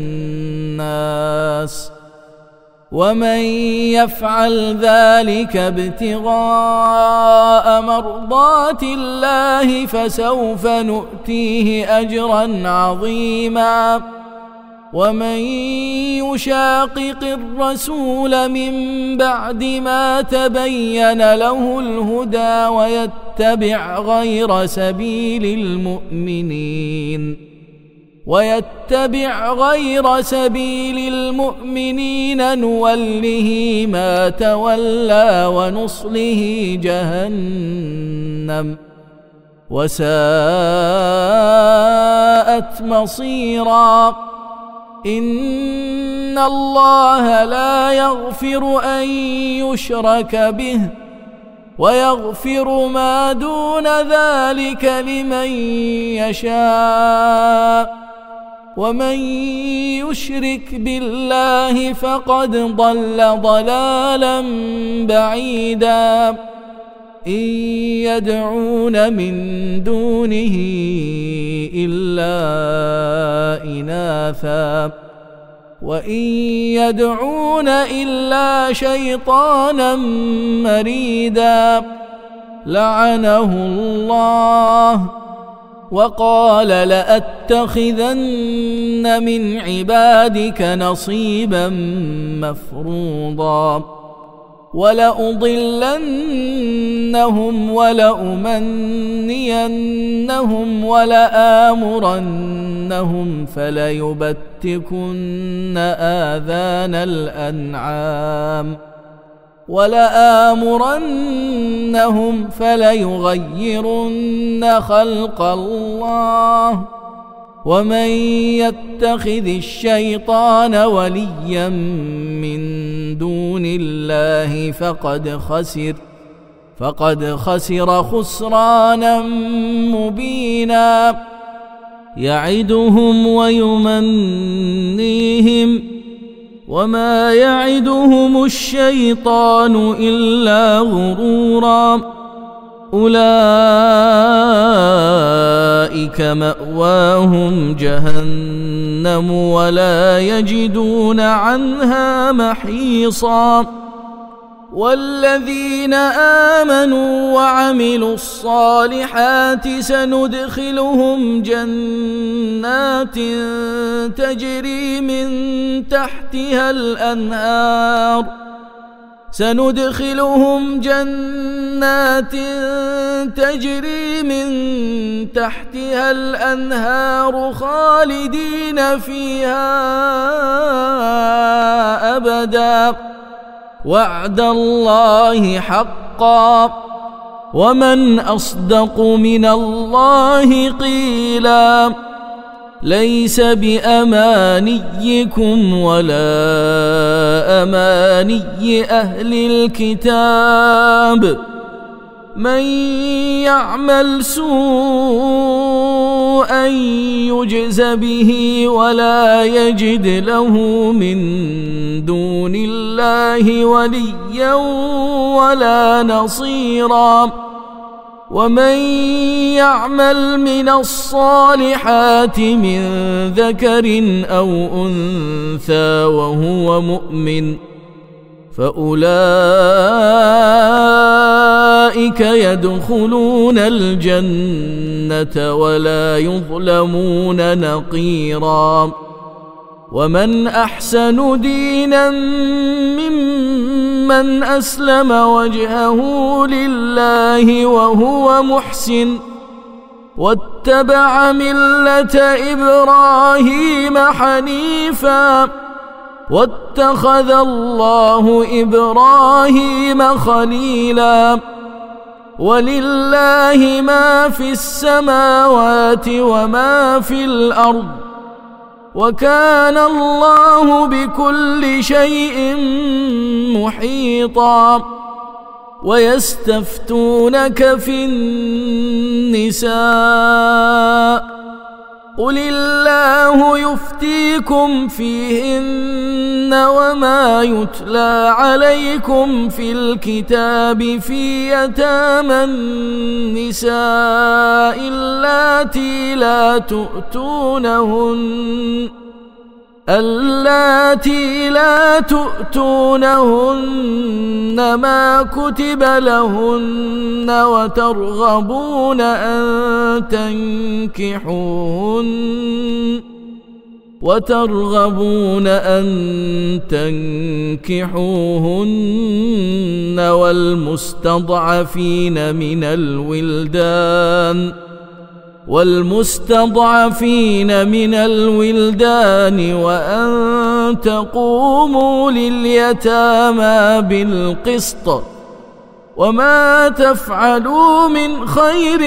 الناس، ومن يفعل ذلك ابتغاء مرضات الله فسوف نؤتيه أجرا عظيما. ومن يشاقق الرسول من بعد ما تبين له الهدى ويتبع غير سبيل المؤمنين نوله ما تولى ونصله جهنم وساءت مصيرا. إن الله لا يغفر أن يشرك به ويغفر ما دون ذلك لمن يشاء، ومن يشرك بالله فقد ضل ضلالا بعيدا. إن يدعون من دونه إلا إناثا وإن يدعون إلا شيطانا مريدا لعنه الله وقال لأتخذن من عبادك نصيبا مفروضا ولأضلنهم ولأمنينهم ولآمرنهم فليبتكن آذان الأنعام ولآمرنهم فليغيرن خلق الله ومن يتخذ الشيطان وليا من دون الله فقد خسر خسرانا مبينا. يعدهم ويمنيهم وما يعدهم الشيطان إلا غرورا. أولئك مأواهم جهنم جهنم ولا يجدون عنها محيصا. والذين آمنوا وعملوا الصالحات سندخلهم جنات تجري من تحتها الأنهار خالدين فيها أبدا وعد الله حقا ومن أصدق من الله قيلا. ليس بأمانيكم ولا أماني أهل الكتاب من يعمل سوءا يجز به ولا يجد له من دون الله وليا ولا نصيرا. ومن يعمل من الصالحات من ذكر أو أنثى وهو مؤمن فأولئك يدخلون الجنة ولا يظلمون نقيرا. ومن أحسن دينا ممن أسلم وجهه لله وهو محسن واتبع ملة إبراهيم حنيفا واتخذ الله إبراهيم خليلا. ولله ما في السماوات وما في الأرض وكان الله بكل شيء محيطا. ويستفتونك في النساء قل الله يفتيكم فيهن وما يتلى عليكم في الكتاب في يتامى النساء اللاتي لا تؤتونهن ما كتب لهن وترغبون أن تنكحوهن والمستضعفين من الولدان وأن تقوموا لليتامى بالقسط وما تفعلوا من خير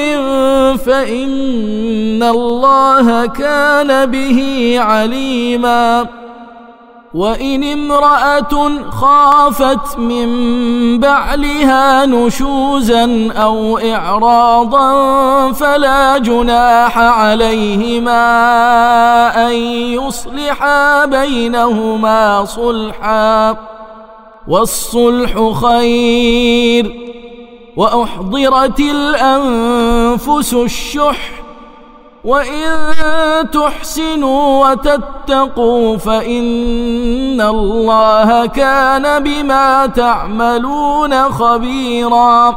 فإن الله كان به عليما. وإن امرأة خافت من بعلها نشوزا أو إعراضا فلا جناح عليهما أن يصلحا بينهما صلحا والصلح خير. وأحضرت الأنفس الشح وإن تحسنوا وتتقوا فإن الله كان بما تعملون خبيرا.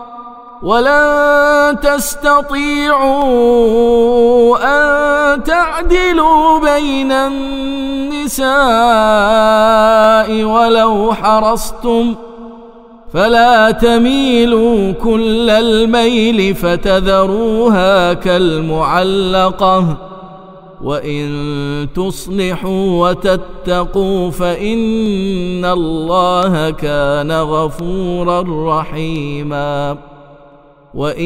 ولن تستطيعوا أن تعدلوا بين النساء ولو حرصتم فلا تميلوا كل الميل فتذروها كالمعلقة وإن تصلحوا وتتقوا فإن الله كان غفورا رحيما. وإن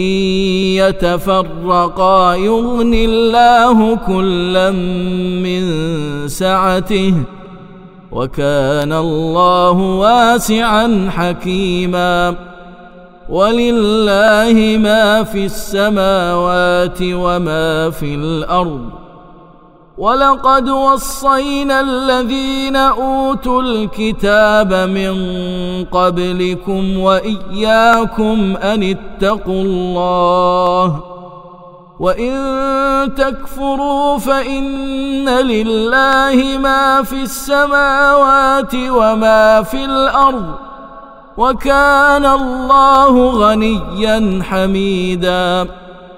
يتفرقا يغن الله كلا من سعته وكان الله واسعا حكيما. ولله ما في السماوات وما في الأرض. ولقد وصينا الذين أوتوا الكتاب من قبلكم وإياكم أن اتقوا الله وإن تكفروا فإن لله ما في السماوات وما في الأرض وكان الله غنيا حميدا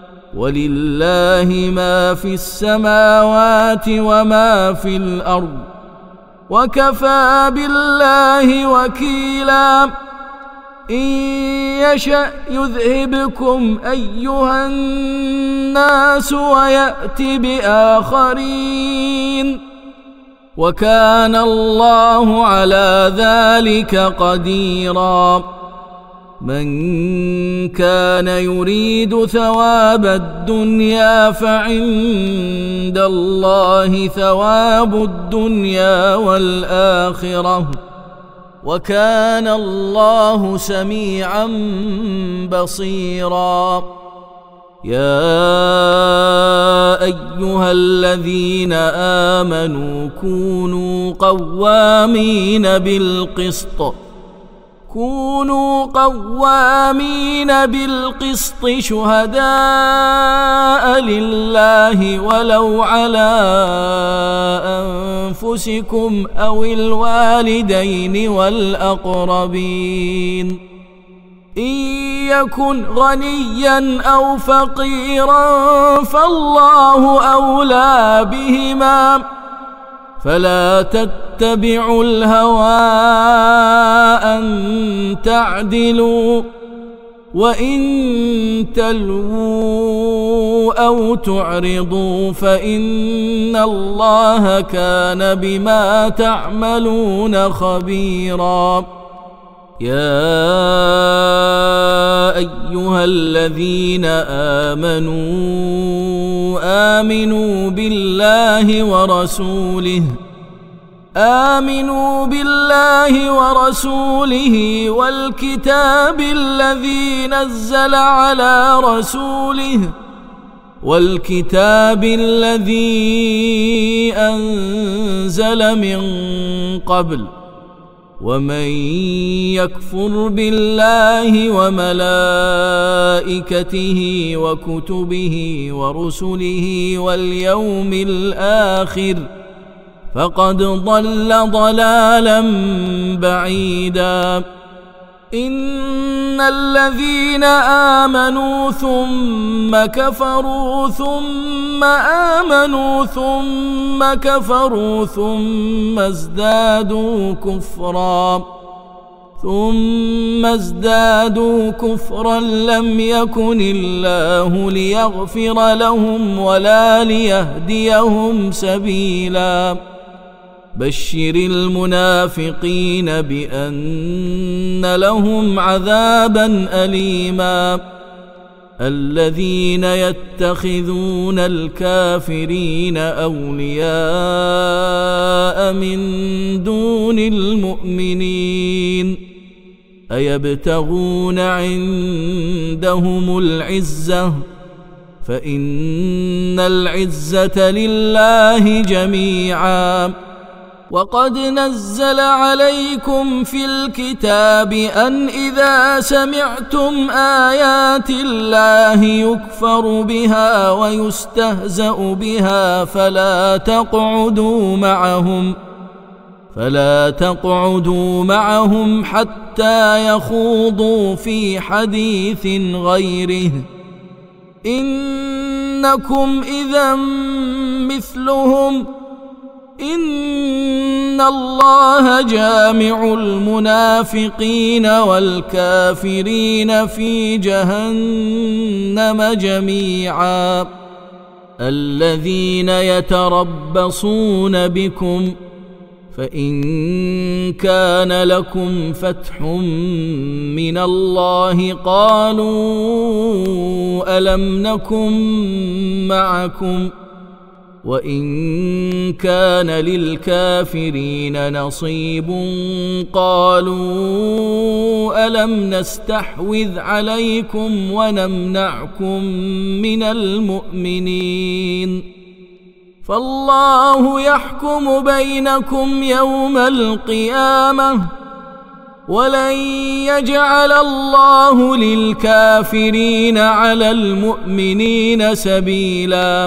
ولله ما في السماوات وما في الأرض وكفى بالله وكيلا إن يشأ يذهبكم أيها الناس ويأت بآخرين وكان الله على ذلك قديرا من كان يريد ثواب الدنيا فعند الله ثواب الدنيا والآخرة وكان الله سميعا بصيرا يا أيها الذين آمنوا كونوا قوامين بالقسط شهداء لله ولو على أنفسكم أو الوالدين والأقربين إن يكن غنيا أو فقيرا فالله أولى بهما فلا تتبعوا الهوى أن تعدلوا وإن تلووا أو تعرضوا فإن الله كان بما تعملون خبيرا يا أيها الذين آمنوا بالله ورسوله والكتاب الذي أنزل من قبل ومن يكفر بالله وملائكته وكتبه ورسله واليوم الآخر فقد ضل ضلالا بعيدا إن الذين آمنوا ثم كفروا ثم آمنوا ثم كفروا ثم ازدادوا كفرا لم يكن الله ليغفر لهم ولا ليهديهم سبيلا بشر المنافقين بأن لهم عذابا أليما الذين يتخذون الكافرين أولياء من دون المؤمنين أيبتغون عندهم العزة فإن العزة لله جميعا وقد نزل عليكم في الكتاب أن إذا سمعتم آيات الله يكفر بها ويستهزأ بها فلا تقعدوا معهم حتى يخوضوا في حديث غيره إنكم إذا مثلهم إن الله جامع المنافقين والكافرين في جهنم جميعا الذين يتربصون بكم فإن كان لكم فتح من الله قالوا ألم نكن معكم وإن كان للكافرين نصيب قالوا ألم نستحوذ عليكم ونمنعكم من المؤمنين فالله يحكم بينكم يوم القيامة ولن يجعل الله للكافرين على المؤمنين سبيلا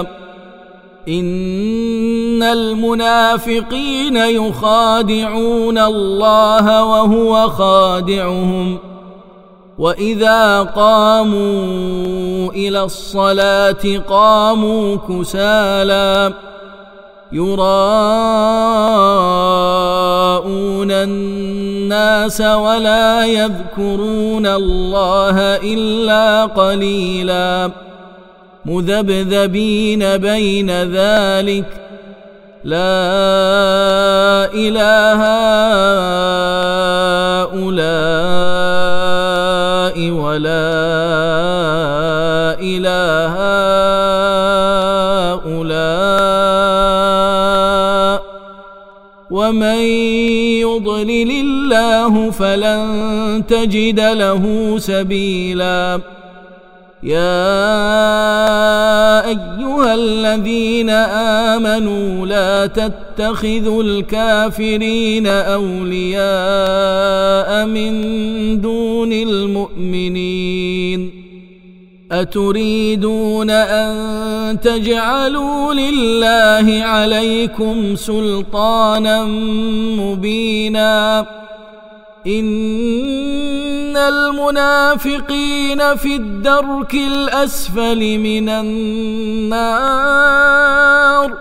إن المنافقين يخادعون الله وهو خادعهم وإذا قاموا إلى الصلاة قاموا كسالى يراءون الناس ولا يذكرون الله إلا قليلا مذبذبين بين ذلك لا إله هؤلاء ولا إله هؤلاء ومن يضلل الله فلن تجد له سبيلا يا أيها الذين آمنوا لا تتخذوا الكافرين أولياء من دون المؤمنين أتريدون أن تجعلوا لله عليكم سلطانا مبينا إن المنافقين في الدرك الأسفل من النار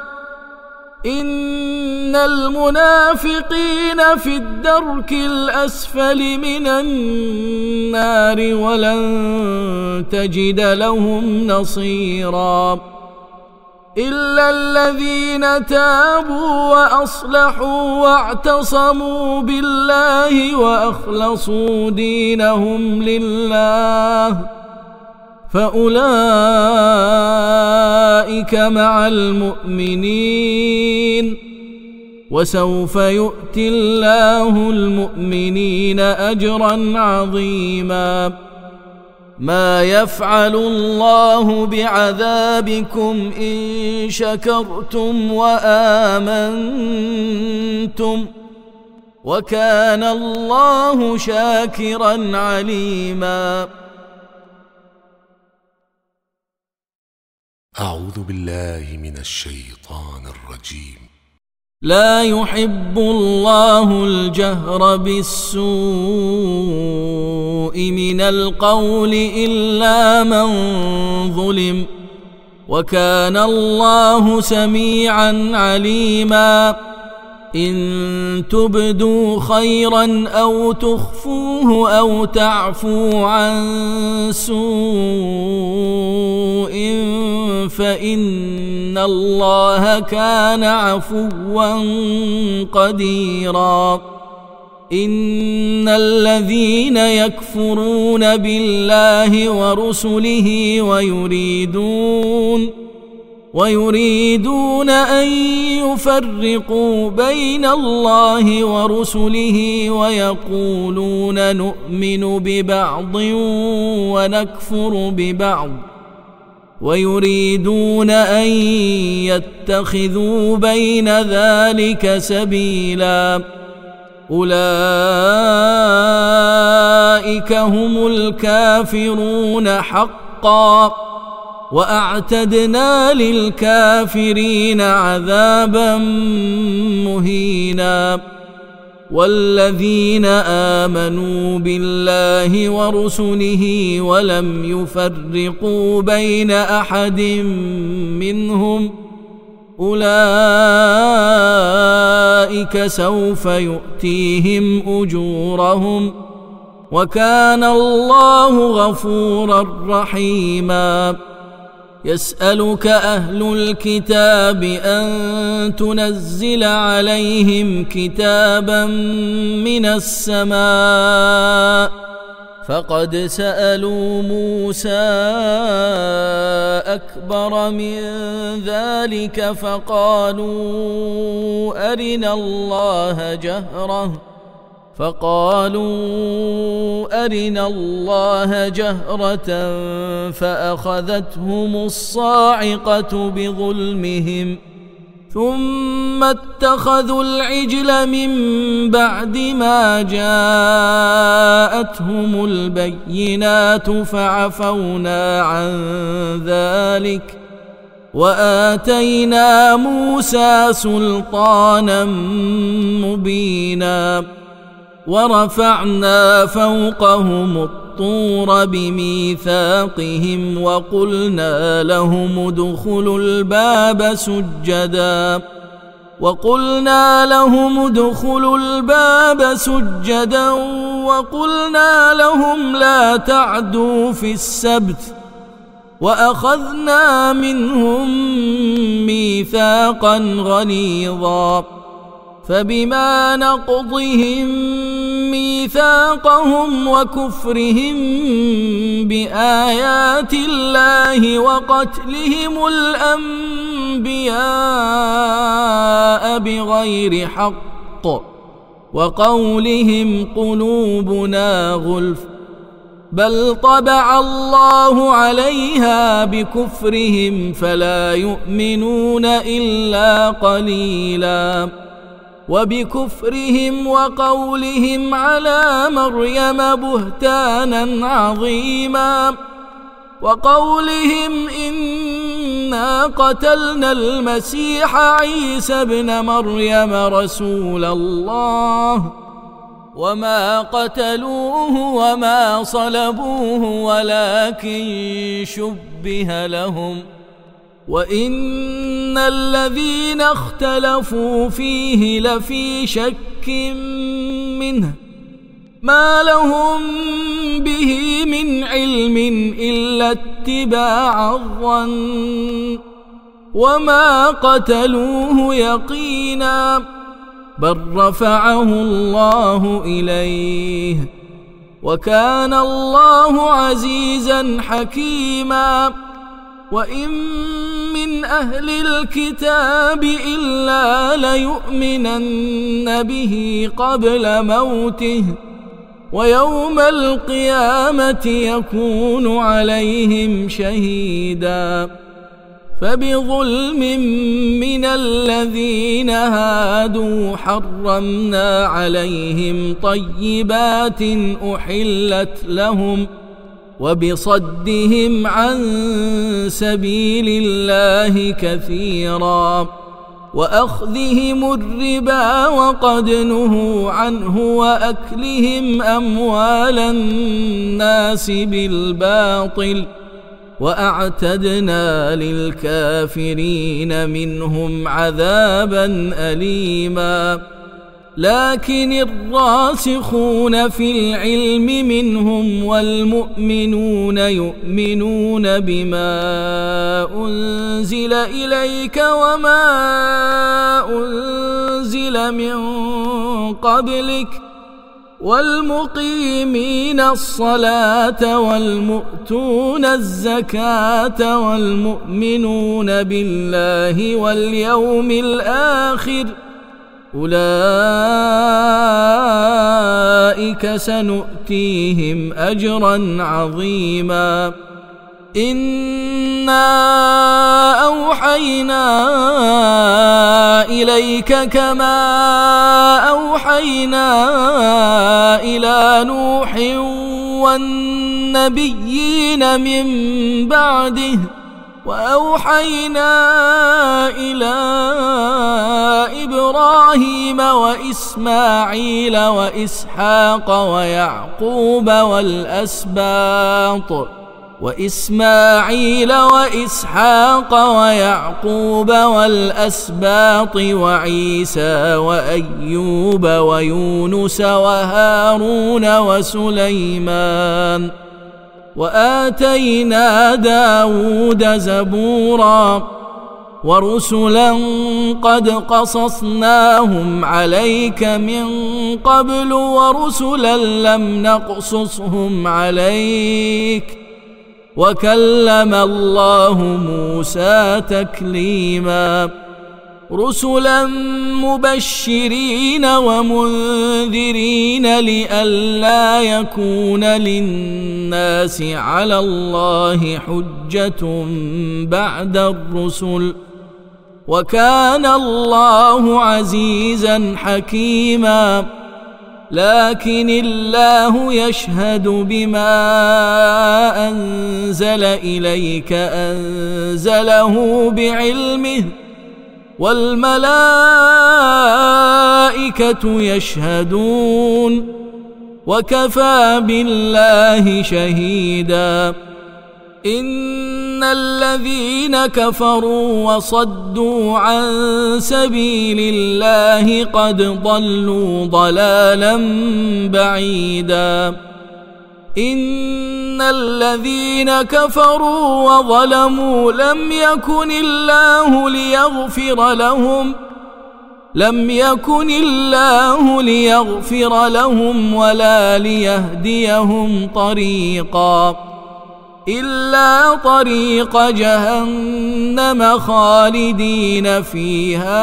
إن المنافقين في الدرك الأسفل من النار ولن تجد لهم نصيرا إلا الذين تابوا وأصلحوا واعتصموا بالله وأخلصوا دينهم لله فأولئك مع المؤمنين وسوف يؤتي الله المؤمنين أجرا عظيما ما يفعل الله بعذابكم إن شكرتم وآمنتم وكان الله شاكرا عليما. أعوذ بالله من الشيطان الرجيم. لا يحب الله الجهر بالسوء من القول إلا من ظلم وكان الله سميعا عليما إن تبدوا خيرا أو تخفوه أو تعفو عن سوء فإن الله كان عفوا قديرا إن الذين يكفرون بالله ورسله ويريدون أن يفرقوا بين الله ورسله ويقولون نؤمن ببعض ونكفر ببعض ويريدون أن يتخذوا بين ذلك سبيلا أولئك هم الكافرون حقا وأعتدنا للكافرين عذابا مهينا والذين آمنوا بالله ورسله ولم يفرقوا بين أحد منهم أولئك سوف يؤتيهم أجورهم وكان الله غفورا رحيما يسألك أهل الكتاب أن تنزل عليهم كتابا من السماء فقد سألوا موسى أكبر من ذلك فقالوا أرنا الله جهرة فأخذتهم الصاعقة بظلمهم ثم اتخذوا العجل من بعد ما جاءتهم البينات فعفونا عن ذلك وآتينا موسى سلطانا مبينا ورفعنا فوقهم الطور بميثاقهم وقلنا لهم ادخلوا الباب سجدا وقلنا لهم لا تعدوا في السبت وأخذنا منهم ميثاقا غليظا فبما نقضهم ميثاقهم وكفرهم بآيات الله وقتلهم الأنبياء بغير حق وقولهم قلوبنا غلف بل طبع الله عليها بكفرهم فلا يؤمنون إلا قليلا وبكفرهم وقولهم على مريم بهتانا عظيما وقولهم إنا قتلنا المسيح عيسى ابن مريم رسول الله وما قتلوه وما صلبوه ولكن شبه لهم وإن الذين اختلفوا فيه لفي شك منه ما لهم به من علم إلا اتباع الظن وما قتلوه يقينا بل رفعه الله إليه وكان الله عزيزا حكيما وإن من أهل الكتاب إلا ليؤمنن به قبل موته ويوم القيامة يكون عليهم شهيدا فبظلم من الذين هادوا حرمنا عليهم طيبات أحلت لهم وبصدهم عن سبيل الله كثيرا وأخذهم الربا وقد نهوا عنه وأكلهم أموال الناس بالباطل وأعتدنا للكافرين منهم عذابا أليما لكن الراسخون في العلم منهم والمؤمنون يؤمنون بما أنزل إليك وما أنزل من قبلك والمقيمين الصلاة والمؤتون الزكاة والمؤمنون بالله واليوم الآخر أولئك سنؤتيهم أجرا عظيما إنا أوحينا إليك كما أوحينا إلى نوح والنبيين من بعده وأوحينا إلى إبراهيم وإسماعيل وإسحاق ويعقوب والأسباط وعيسى وأيوب ويونس وهارون وسليمان وآتينا داود زبورا ورسلا قد قصصناهم عليك من قبل ورسلا لم نقصصهم عليك وكلم الله موسى تكليما رسلا مبشرين ومنذرين لئلا يكون للناس على الله حجة بعد الرسل وكان الله عزيزا حكيما. لكن الله يشهد بما أنزل إليك أنزله بعلمه، والملائكة يشهدون، وكفى بالله شهيدا. إن الذين كفروا وصدوا عن سبيل الله قد ضلوا ضلالا بعيدا. إن الذين كفروا وظلموا لم يكن الله ليغفر لهم ولا ليهديهم طريقا إلا طريق جهنم خالدين فيها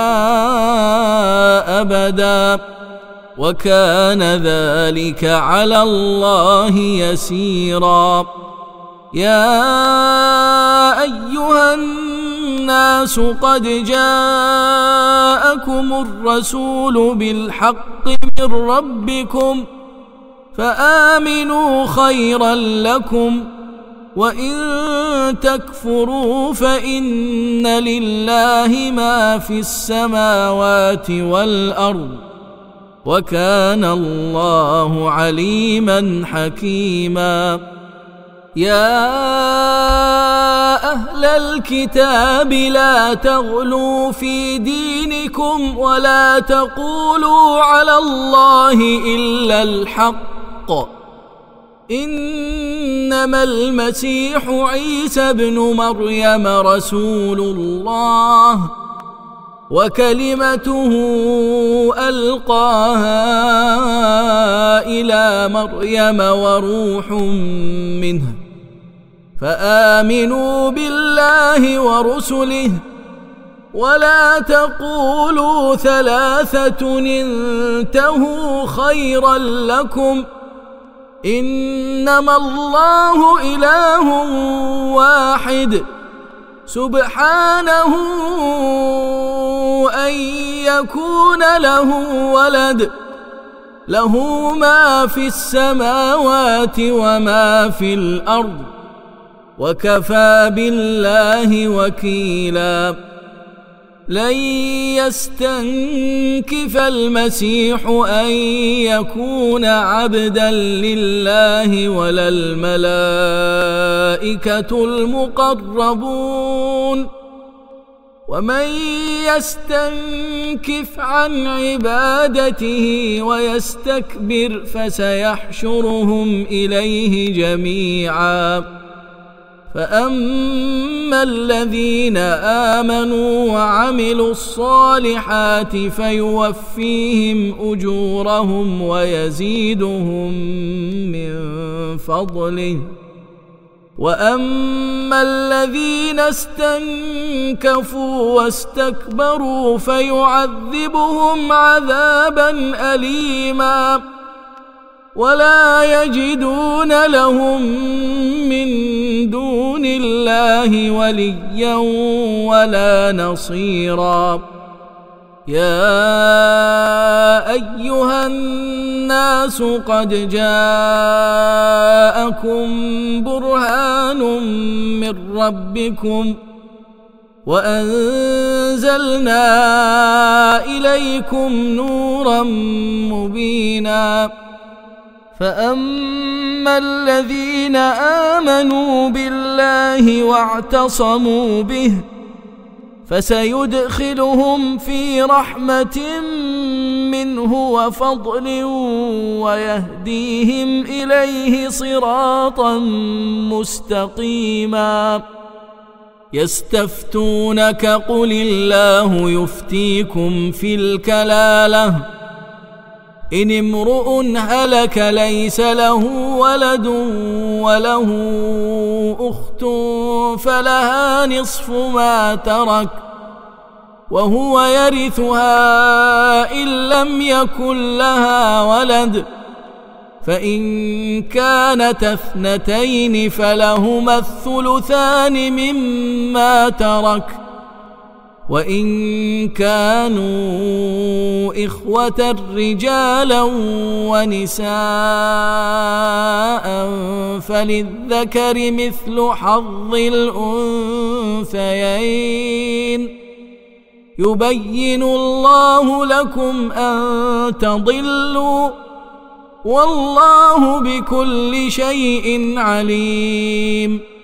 أبدا، وكان ذلك على الله يسيرا. يا أيها الناس قد جاءكم الرسول بالحق من ربكم فآمنوا خيرا لكم، وإن تكفروا فإن لله ما في السماوات والأرض، وكان الله عليما حكيما. يا أهل الكتاب لا تغلوا في دينكم ولا تقولوا على الله إلا الحق، إنما المسيح عيسى ابن مريم رسول الله وكلمته ألقاها إلى مريم وروح منه، فآمنوا بالله ورسله، ولا تقولوا ثلاثة انتهوا خيرا لكم، إنما الله إله واحد سبحانه أن يكون له ولد، له ما في السماوات وما في الأرض، وكفى بالله وكيلا. لن يستنكف المسيح أن يكون عبدا لله ولا الملائكة المقربون، ومن يستنكف عن عبادته ويستكبر فسيحشرهم إليه جميعا. فأما الذين آمنوا وعملوا الصالحات فيوفيهم أجورهم ويزيدهم من فضله، وأما الذين استنكفوا واستكبروا فيعذبهم عذابا أليما ولا يجدون لهم من دون الله وليا ولا نصيرا. يا أيها الناس قد جاءكم برهان من ربكم وأنزلنا إليكم نورا مبينا. فأما الذين آمنوا بالله واعتصموا به فسيدخلهم في رحمة منه وفضل ويهديهم إليه صراطا مستقيما. يستفتونك قل الله يفتيكم في الكلالة إن امرؤ هلك ليس له ولد وله أخت فلها نصف ما ترك وهو يرثها إن لم يكن لها ولد، فإن كانت اثنتين فلهما الثلثان مما ترك، وإن كانوا إخوة رجالا ونساء فللذكر مثل حظ الأنثيين يبين الله لكم أن تضلوا والله بكل شيء عليم